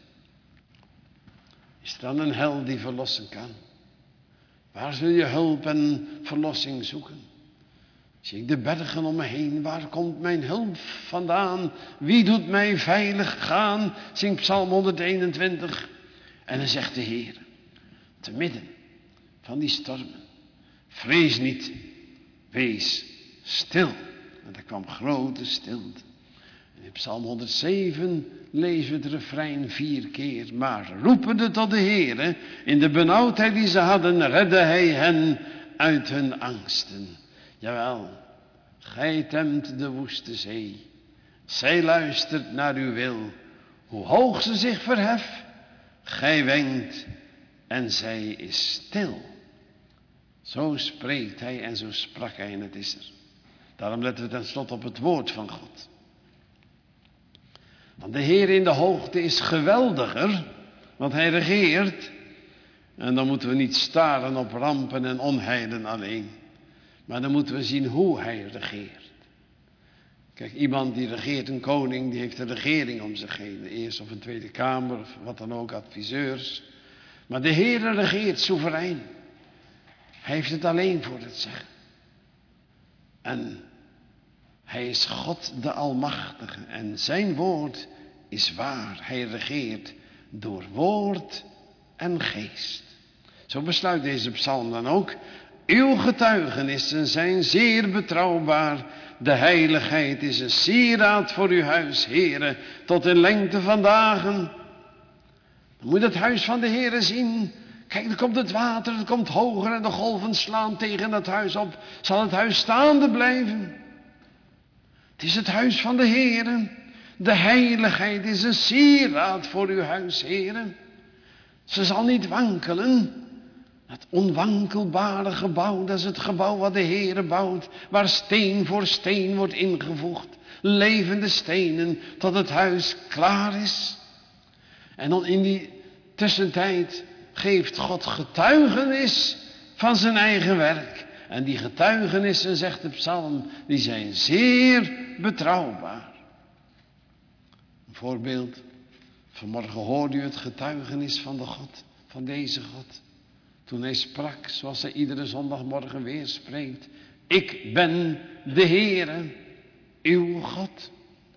Is er dan een hel die verlossen kan? Waar zul je hulp en verlossing zoeken? Zie ik de bergen om me heen, waar komt mijn hulp vandaan? Wie doet mij veilig gaan? Zingt Psalm honderdeenentwintig. En dan zegt de Heer, te midden van die stormen, vrees niet, wees stil. En er kwam grote stilte. En in Psalm honderdzeven lezen we het refrein vier keer. Maar roepende tot de Heer, in de benauwdheid die ze hadden, redde hij hen uit hun angsten. Jawel, gij temt de woeste zee. Zij luistert naar uw wil. Hoe hoog ze zich verheft, gij wenkt en zij is stil. Zo spreekt hij en zo sprak hij en het is er. Daarom letten we tenslotte op het woord van God. Want de Heer in de hoogte is geweldiger, want hij regeert. En dan moeten we niet staren op rampen en onheilen alleen. Maar dan moeten we zien hoe hij regeert. Kijk, iemand die regeert, een koning, die heeft een regering om zich heen. De Eerste of een Tweede Kamer of wat dan ook, adviseurs. Maar de Heer regeert soeverein. Hij heeft het alleen voor het zeggen. En hij is God de Almachtige. En zijn woord is waar. Hij regeert door woord en geest. Zo besluit deze psalm dan ook. Uw getuigenissen zijn zeer betrouwbaar. De heiligheid is een sieraad voor uw huis, Heere, tot in lengte van dagen. Dan moet je het huis van de Heere zien. Kijk, er komt het water, het komt hoger en de golven slaan tegen het huis op. Zal het huis staande blijven? Het is het huis van de Heere. De heiligheid is een sieraad voor uw huis, Heere. Ze zal niet wankelen. Het onwankelbare gebouw, dat is het gebouw wat de Heere bouwt. Waar steen voor steen wordt ingevoegd. Levende stenen tot het huis klaar is. En dan in die tussentijd geeft God getuigenis van zijn eigen werk. En die getuigenissen, zegt de psalm, die zijn zeer betrouwbaar. Een voorbeeld. Vanmorgen hoorde u het getuigenis van de God, van deze God. Toen hij sprak, zoals hij iedere zondagmorgen weer spreekt. Ik ben de Heere, uw God.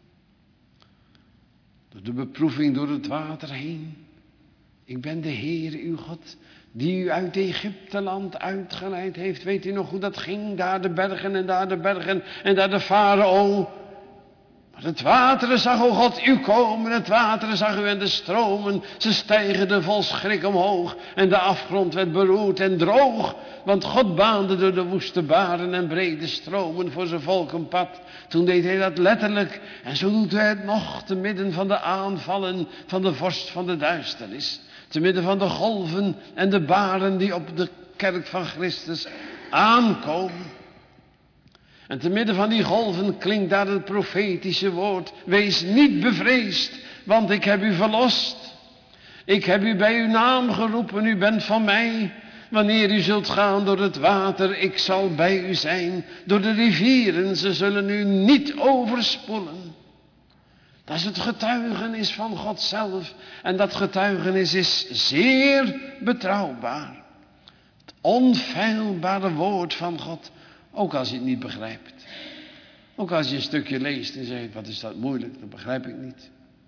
Door de beproeving door het water heen. Ik ben de Heere, uw God, die u uit Egypteland uitgeleid heeft. Weet u nog hoe dat ging? Daar de bergen en daar de bergen en daar de farao. Maar het water zag, o God, u komen. Het water zag u en de stromen. Ze stijgerden vol schrik omhoog. En de afgrond werd beroerd en droog. Want God baande door de woeste baren en brede stromen voor zijn volk een pad. Toen deed hij dat letterlijk. En zo doet hij het nog te midden van de aanvallen van de vorst van de duisternis. Te midden van de golven en de baren die op de kerk van Christus aankomen. En te midden van die golven klinkt daar het profetische woord. Wees niet bevreesd, want ik heb u verlost. Ik heb u bij uw naam geroepen, u bent van mij. Wanneer u zult gaan door het water, ik zal bij u zijn. Door de rivieren, ze zullen u niet overspoelen. Dat is het getuigenis van God zelf. En dat getuigenis is zeer betrouwbaar. Het onfeilbare woord van God. Ook als je het niet begrijpt. Ook als je een stukje leest en zegt, wat is dat moeilijk, dat begrijp ik niet.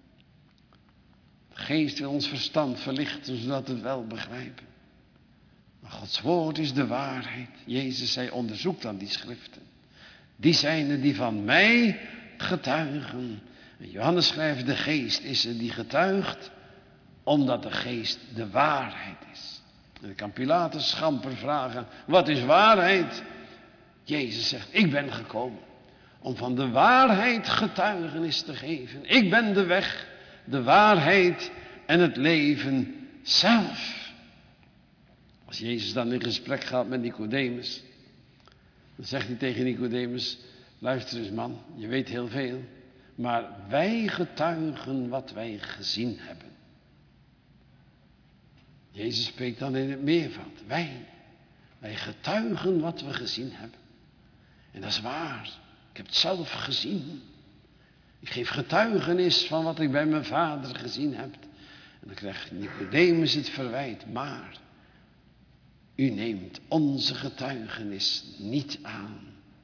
De geest wil ons verstand verlichten, zodat we het wel begrijpen. Maar Gods woord is de waarheid. Jezus zei, onderzoek dan die schriften. Die zijn er die van mij getuigen. En Johannes schrijft, de geest is er die getuigt, omdat de geest de waarheid is. En dan kan Pilatus schamper vragen, wat is waarheid? Jezus zegt, ik ben gekomen om van de waarheid getuigenis te geven. Ik ben de weg, de waarheid en het leven zelf. Als Jezus dan in gesprek gaat met Nicodemus, dan zegt hij tegen Nicodemus, luister eens man, je weet heel veel, maar wij getuigen wat wij gezien hebben. Jezus spreekt dan in het meervoud, wij, wij getuigen wat we gezien hebben. En dat is waar. Ik heb het zelf gezien. Ik geef getuigenis van wat ik bij mijn vader gezien heb. En dan krijgt Nicodemus het verwijt. Maar u neemt onze getuigenis niet aan.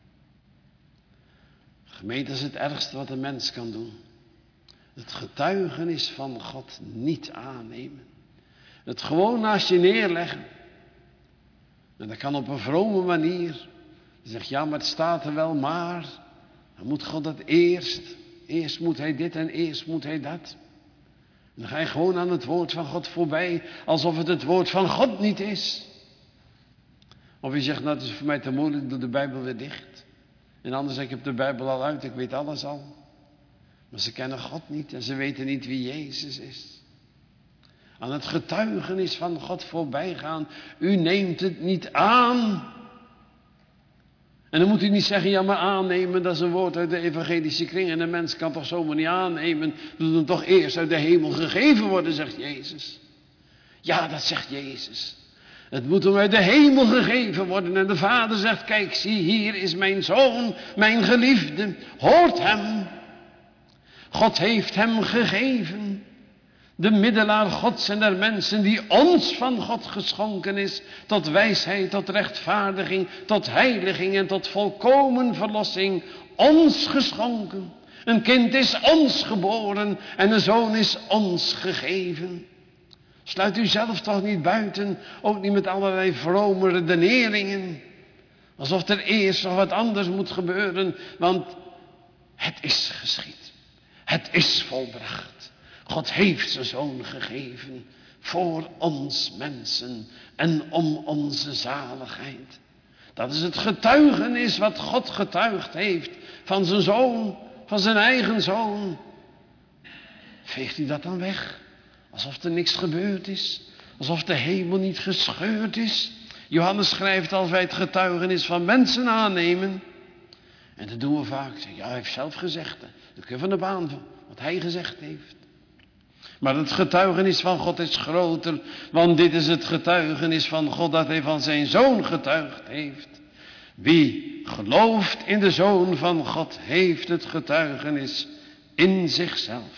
Gemeente is het ergste wat een mens kan doen. Het getuigenis van God niet aannemen. Het gewoon naast je neerleggen. En dat kan op een vrome manier. Je zegt, ja, maar het staat er wel, maar dan moet God dat eerst. Eerst moet hij dit en eerst moet hij dat. En dan ga je gewoon aan het woord van God voorbij, alsof het het woord van God niet is. Of je zegt, nou, het is voor mij te moeilijk, doe de Bijbel weer dicht. En anders zeg ik, ik heb de Bijbel al uit, ik weet alles al. Maar ze kennen God niet en ze weten niet wie Jezus is. aan het getuigenis van God voorbij gaan. U neemt het niet aan. En dan moet u niet zeggen, ja maar aannemen, dat is een woord uit de evangelische kring. En een mens kan toch zomaar niet aannemen. Dat moet hem toch eerst uit de hemel gegeven worden, zegt Jezus. Ja, dat zegt Jezus. Het moet hem uit de hemel gegeven worden. En de vader zegt, kijk, zie, hier is mijn zoon, mijn geliefde. Hoort hem. God heeft hem gegeven. De middelaar Gods en der mensen die ons van God geschonken is. Tot wijsheid, tot rechtvaardiging, tot heiliging en tot volkomen verlossing. Ons geschonken. Een kind is ons geboren en een zoon is ons gegeven. Sluit u zelf toch niet buiten, ook niet met allerlei vrome redeneringen. Alsof er eerst nog wat anders moet gebeuren, want het is geschied. Het is volbracht. God heeft zijn zoon gegeven voor ons mensen en om onze zaligheid. Dat is het getuigenis wat God getuigd heeft van zijn zoon, van zijn eigen zoon. Veegt u dat dan weg? Alsof er niks gebeurd is. Alsof de hemel niet gescheurd is. Johannes schrijft, als wij het getuigenis van mensen aannemen. En dat doen we vaak. Ja, hij heeft zelf gezegd. Dat kun je van de baan van wat hij gezegd heeft. Maar het getuigenis van God is groter. Want dit is het getuigenis van God dat hij van zijn zoon getuigd heeft. Wie gelooft in de zoon van God heeft het getuigenis in zichzelf.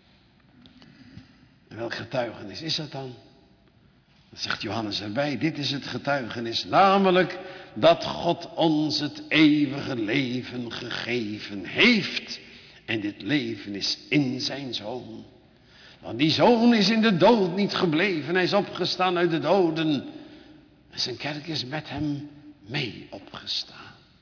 En welk getuigenis is dat dan? Dat zegt Johannes erbij. Dit is het getuigenis. Namelijk dat God ons het eeuwige leven gegeven heeft. En dit leven is in zijn zoon. Want die zoon is in de dood niet gebleven. Hij is opgestaan uit de doden. En zijn kerk is met hem mee opgestaan.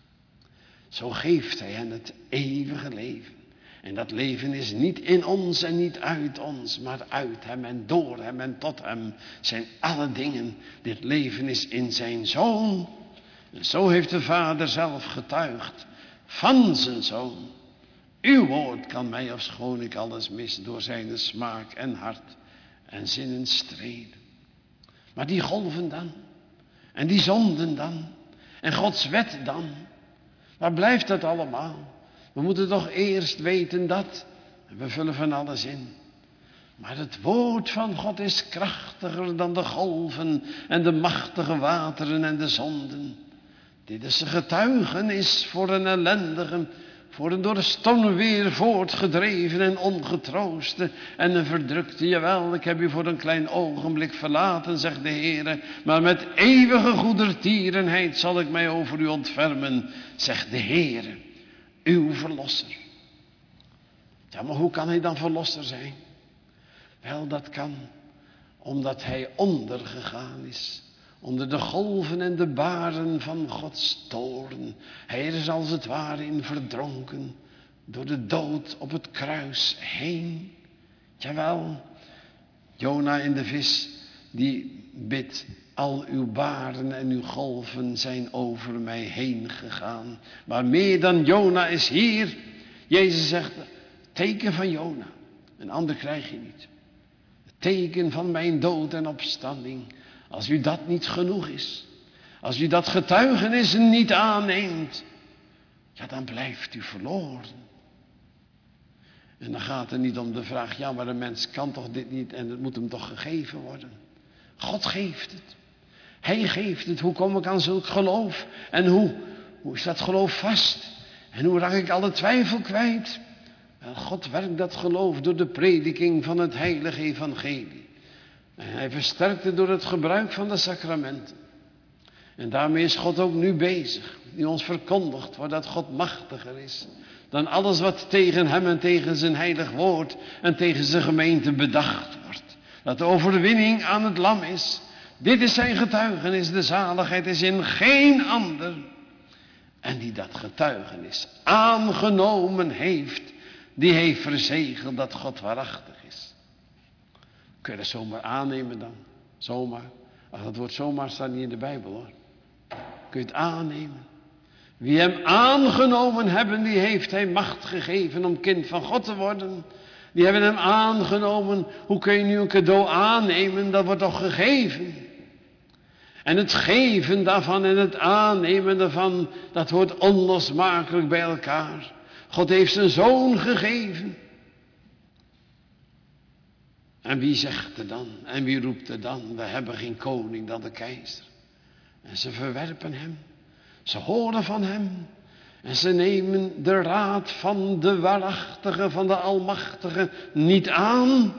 Zo geeft hij hen het eeuwige leven. En dat leven is niet in ons en niet uit ons, maar uit hem en door hem en tot hem zijn alle dingen. Dit leven is in zijn zoon. En zo heeft de Vader zelf getuigd van zijn zoon. Uw woord kan mij, ofschoon ik alles mis, door zijn smaak en hart en zinnen streden. Maar die golven dan, en die zonden dan, en Gods wet dan, waar blijft dat allemaal? We moeten toch eerst weten dat. We vullen van alles in. Maar het woord van God is krachtiger dan de golven en de machtige wateren en de zonden. Dit is een getuigenis voor een ellendige, voor een door de stormweer voortgedreven en ongetrooste en een verdrukte. Jawel, ik heb u voor een klein ogenblik verlaten, zegt de Heere, maar met eeuwige goedertierenheid zal ik mij over u ontfermen, zegt de Heere. Uw verlosser. Ja, maar hoe kan hij dan verlosser zijn? Wel, dat kan omdat hij ondergegaan is. Onder de golven en de baren van Gods toorn. Hij is als het ware in verdronken. Door de dood op het kruis heen. Jawel, Jona in de vis die bidt. Al uw baren en uw golven zijn over mij heen gegaan. Maar meer dan Jona is hier. Jezus zegt, teken van Jona. Een ander krijg je niet. Het teken van mijn dood en opstanding. Als u dat niet genoeg is. Als u dat getuigenis niet aanneemt. Ja, dan blijft u verloren. En dan gaat het niet om de vraag, ja, maar een mens kan toch dit niet en het moet hem toch gegeven worden. God geeft het. Hij geeft het. Hoe kom ik aan zulk geloof? En hoe, hoe is dat geloof vast? En hoe raak ik alle twijfel kwijt? Wel, God werkt dat geloof door de prediking van het heilige evangelie. En hij versterkt het door het gebruik van de sacramenten. En daarmee is God ook nu bezig. Die ons verkondigt wordt dat God machtiger is. Dan alles wat tegen hem en tegen zijn heilig woord en tegen zijn gemeente bedacht wordt. Dat de overwinning aan het lam is. Dit is zijn getuigenis, de zaligheid is in geen ander. En die dat getuigenis aangenomen heeft, die heeft verzegeld dat God waarachtig is. Kun je dat zomaar aannemen dan? Zomaar. Ach, dat woord zomaar staat niet in de Bijbel hoor. Kun je het aannemen? Wie hem aangenomen hebben, die heeft hij macht gegeven om kind van God te worden. Die hebben hem aangenomen. Hoe kun je nu een cadeau aannemen? Dat wordt toch gegeven? En het geven daarvan en het aannemen daarvan, dat hoort onlosmakelijk bij elkaar. God heeft zijn zoon gegeven. En wie zegt er dan? En wie roept er dan? We hebben geen koning dan de keizer. En ze verwerpen hem. Ze horen van hem. En ze nemen de raad van de waarachtige, van de almachtige niet aan.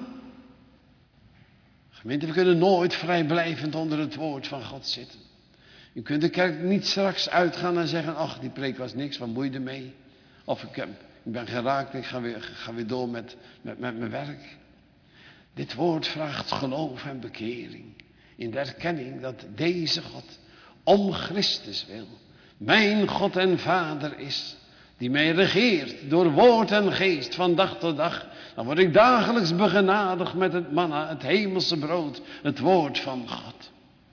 Gemeente, we kunnen nooit vrijblijvend onder het woord van God zitten. U kunt de kerk niet straks uitgaan en zeggen, ach, die preek was niks, wat moet je ermee? Of ik, heb, ik ben geraakt, ik ga weer, ga weer door met, met, met mijn werk. Dit woord vraagt geloof en bekering. In de erkenning dat deze God om Christus wil mijn God en Vader is. Die mij regeert door woord en geest van dag tot dag. Dan word ik dagelijks begenadigd met het manna, het hemelse brood, het woord van God.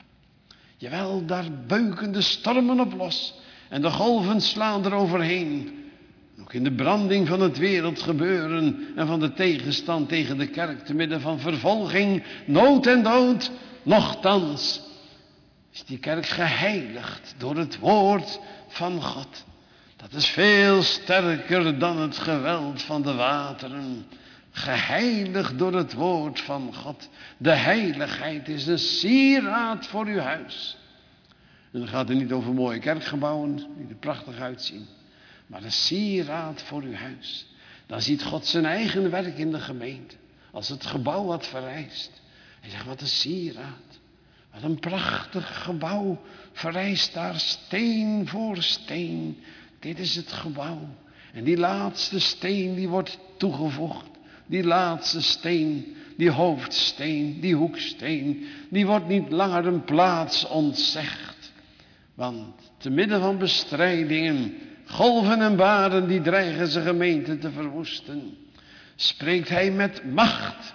Jawel, daar beuken de stormen op los. En de golven slaan er overheen. Ook in de branding van het wereldgebeuren en van de tegenstand tegen de kerk, te midden van vervolging, nood en dood, nochtans is die kerk geheiligd door het woord van God. Dat is veel sterker dan het geweld van de wateren. Geheiligd door het woord van God. De heiligheid is een sieraad voor uw huis. En dan gaat het niet over mooie kerkgebouwen die er prachtig uitzien. Maar een sieraad voor uw huis. Dan ziet God zijn eigen werk in de gemeente. Als het gebouw wat vereist. Hij zegt, wat een sieraad. Wat een prachtig gebouw. Vereist daar steen voor steen. Dit is het gebouw. En die laatste steen die wordt toegevoegd. Die laatste steen, die hoofdsteen, die hoeksteen. Die wordt niet langer een plaats ontzegd. Want te midden van bestrijdingen, golven en baren die dreigen zijn gemeente te verwoesten, spreekt hij met macht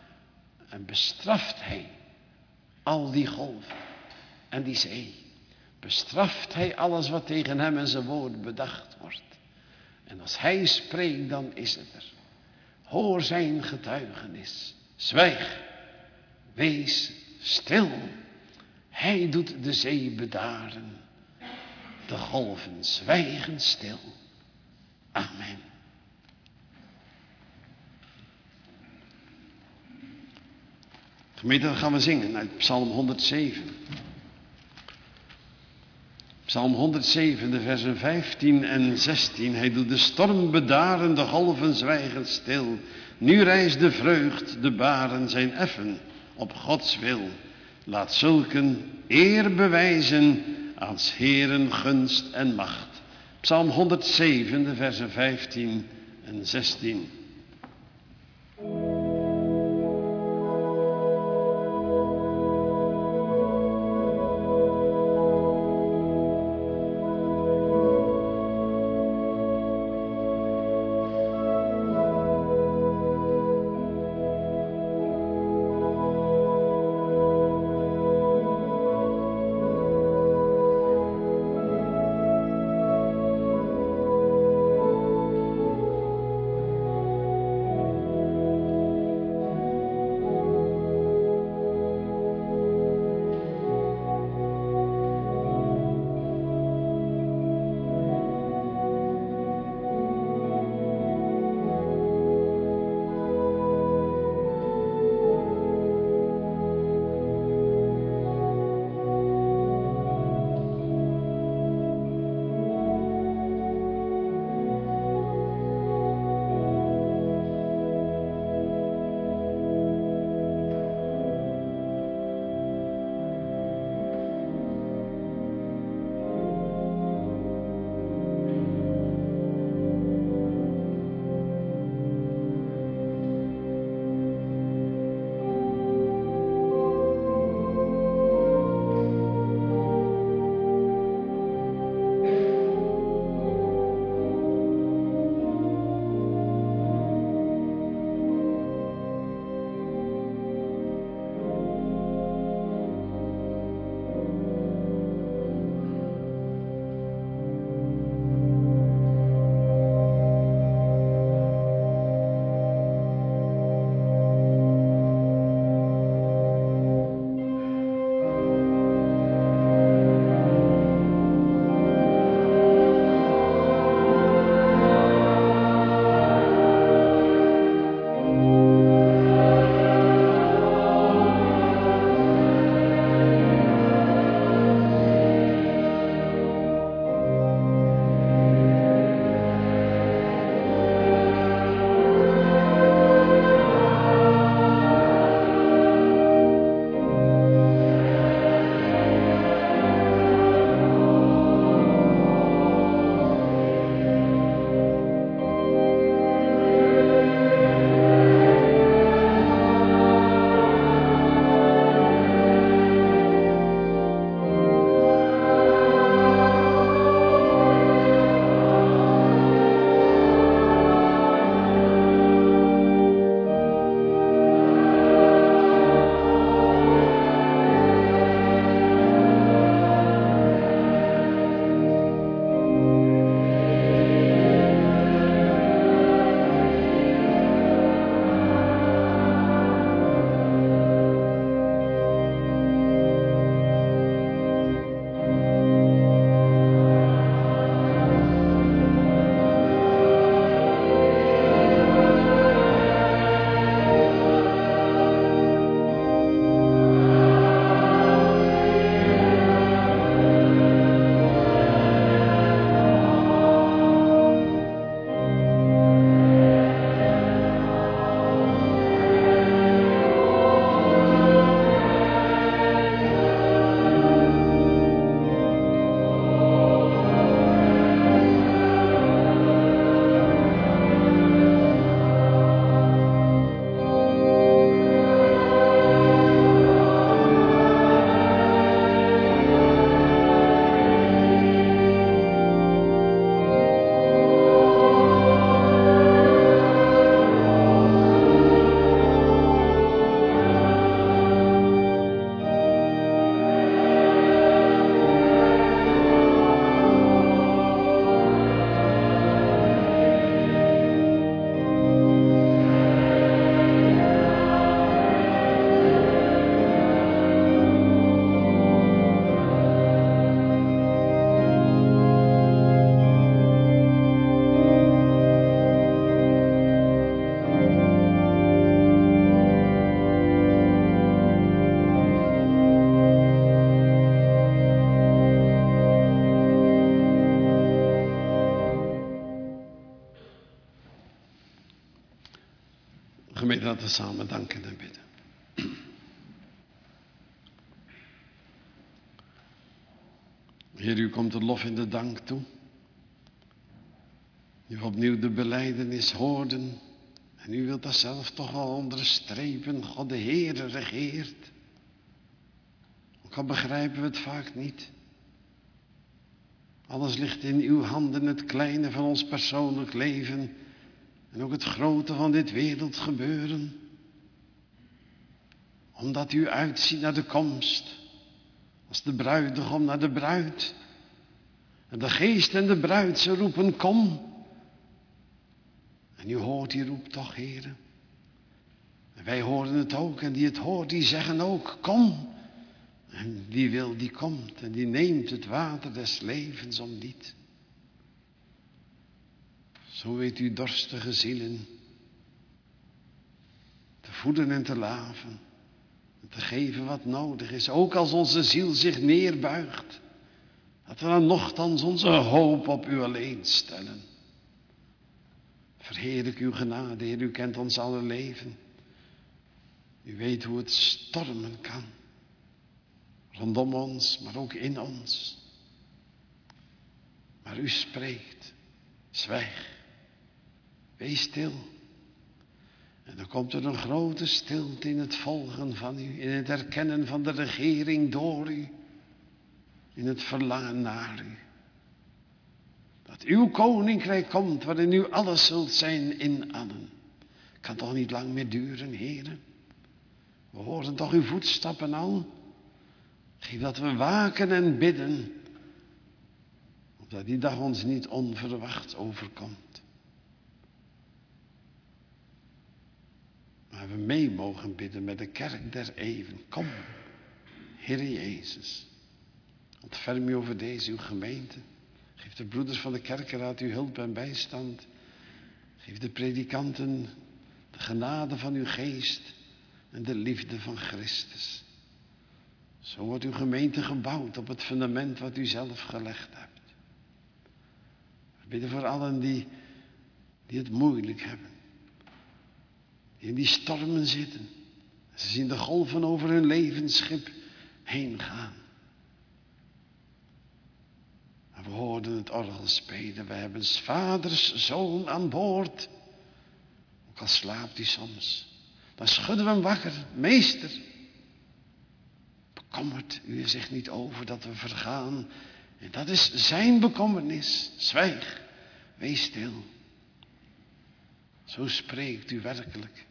en bestraft hij al die golven en die zee. Bestraft hij alles wat tegen hem en zijn woord bedacht wordt. En als hij spreekt, dan is het er. Hoor zijn getuigenis. Zwijg. Wees stil. Hij doet de zee bedaren. De golven zwijgen stil. Amen. Gemeente, dan gaan we zingen uit Psalm honderdzeven. Psalm honderdzeven, de versen vijftien en zestien. Hij doet de storm bedaren, de golven zwijgen stil. Nu rijst de vreugd, de baren zijn effen op Gods wil. Laat zulken eer bewijzen aan 's Heeren gunst en macht. Psalm honderdzeven, de versen vijftien en zestien. Gemeente, laten we samen danken en bidden. Heer, u komt de lof en de dank toe. U opnieuw de belijdenis hoorden. En u wilt dat zelf toch wel onderstrepen. God de Heer regeert. Ook al begrijpen we het vaak niet. Alles ligt in uw handen, het kleine van ons persoonlijk leven. En ook het grote van dit wereldgebeuren. Omdat u uitziet naar de komst. Als de bruidegom naar de bruid. En de geest en de bruid, ze roepen kom. En u hoort die roep toch, heren. En wij horen het ook. En die het hoort, die zeggen ook kom. En wie wil, die komt. En die neemt het water des levens om niet. Zo weet u dorstige zielen te voeden en te laven. En te geven wat nodig is. Ook als onze ziel zich neerbuigt. Dat we dan nochtans onze hoop op u alleen stellen. Verheerlijk uw genade, Heer, u kent ons alle leven. U weet hoe het stormen kan. Rondom ons, maar ook in ons. Maar u spreekt. Zwijg. Wees stil. En dan komt er een grote stilte in het volgen van u. In het erkennen van de regering door u. In het verlangen naar u. Dat uw koninkrijk komt waarin u alles zult zijn in allen. Kan toch niet lang meer duren, heren. We horen toch uw voetstappen al. Geef dat we waken en bidden. Opdat die dag ons niet onverwacht overkomt. Maar we mee mogen bidden met de kerk der eeuwen. Kom, Heere Jezus. Ontferm u over deze uw gemeente. Geef de broeders van de kerkenraad uw hulp en bijstand. Geef de predikanten de genade van uw geest en de liefde van Christus. Zo wordt uw gemeente gebouwd op het fundament wat u zelf gelegd hebt. We bidden voor allen die, die het moeilijk hebben. Die in die stormen zitten. Ze zien de golven over hun levensschip heen gaan. En we hoorden het orgel spelen. We hebben 's vaders zoon aan boord. Ook al slaapt hij soms. Dan schudden we hem wakker. Meester. Bekommert u zich niet over dat we vergaan. En dat is zijn bekommernis. Zwijg. Wees stil. Zo spreekt u werkelijk.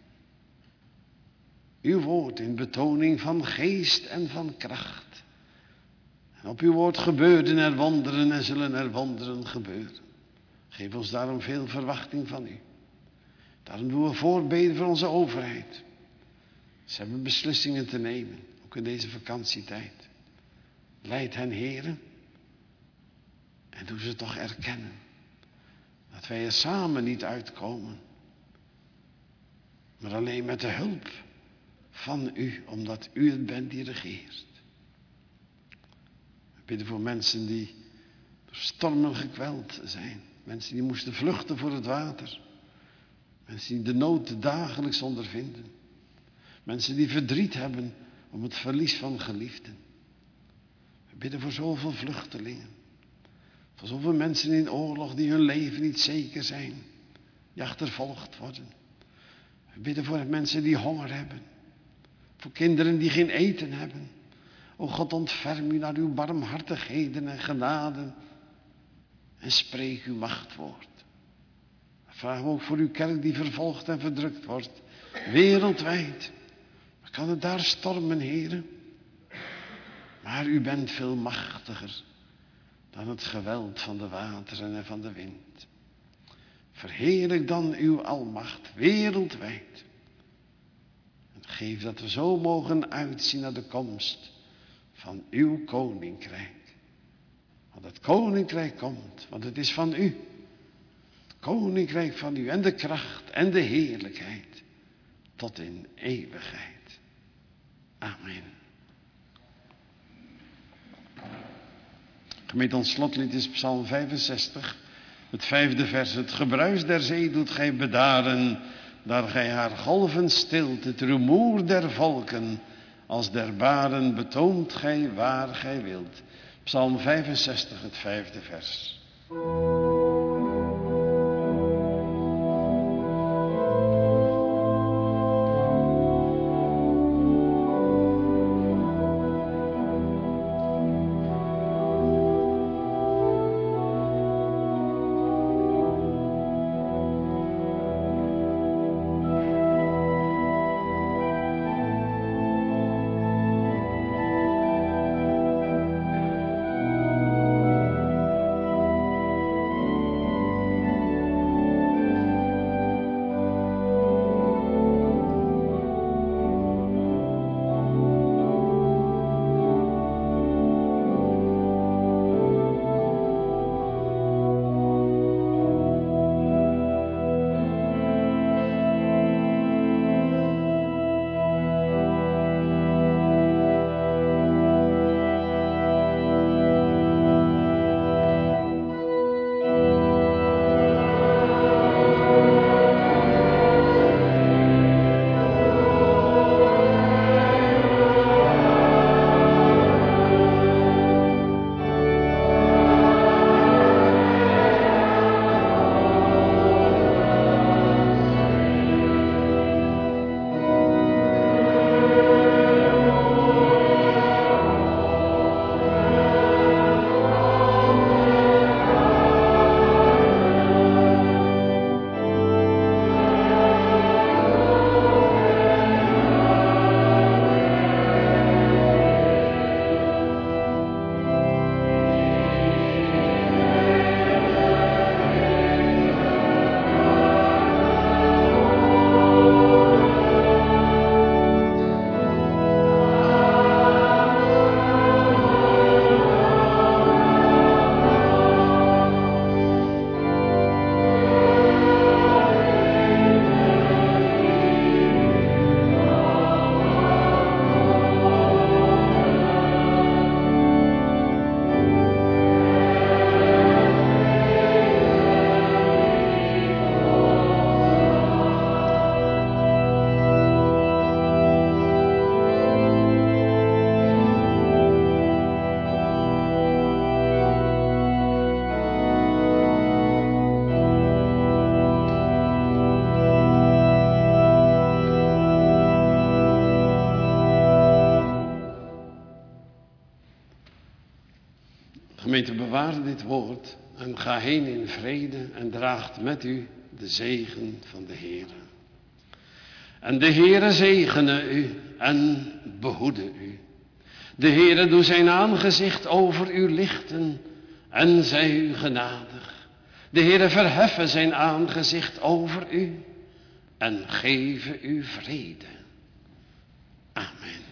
Uw woord in betoning van geest en van kracht. En op uw woord gebeurden er wonderen en zullen er wonderen gebeuren. Geef ons daarom veel verwachting van u. Daarom doen we voorbeden voor onze overheid. Ze hebben beslissingen te nemen, ook in deze vakantietijd. Leid hen, heren. En doe ze toch erkennen. Dat wij er samen niet uitkomen. Maar alleen met de hulp van u, omdat u het bent die regeert. We bidden voor mensen die door stormen gekweld zijn. Mensen die moesten vluchten voor het water. Mensen die de nood dagelijks ondervinden. Mensen die verdriet hebben om het verlies van geliefden. We bidden voor zoveel vluchtelingen. Voor zoveel mensen in oorlog die hun leven niet zeker zijn. Die achtervolgd worden. We bidden voor mensen die honger hebben. Voor kinderen die geen eten hebben. O God, ontferm u naar uw barmhartigheden en genaden. En spreek uw machtwoord. We vragen ook voor uw kerk die vervolgd en verdrukt wordt. Wereldwijd. We kan het daar stormen, heren. Maar u bent veel machtiger dan het geweld van de wateren en van de wind. Verheerlijk dan uw almacht wereldwijd. En geef dat we zo mogen uitzien naar de komst van uw koninkrijk. Want het koninkrijk komt, want het is van u. Het koninkrijk van u en de kracht en de heerlijkheid tot in eeuwigheid. Amen. Gemeente, ons slotlied is Psalm vijfenzestig, het vijfde vers. Het gebruis der zee doet gij bedaren, daar gij haar golven stilt, het rumoer der volken, als der baren betoont gij waar gij wilt. Psalm vijfenzestig, het vijfde vers. Gemeente, bewaar dit woord en ga heen in vrede en draagt met u de zegen van de Heere. En de Heere zegene u en behoede u. De Heere doe zijn aangezicht over u lichten en zij u genadig. De Heere verheffe zijn aangezicht over u en geven u vrede. Amen.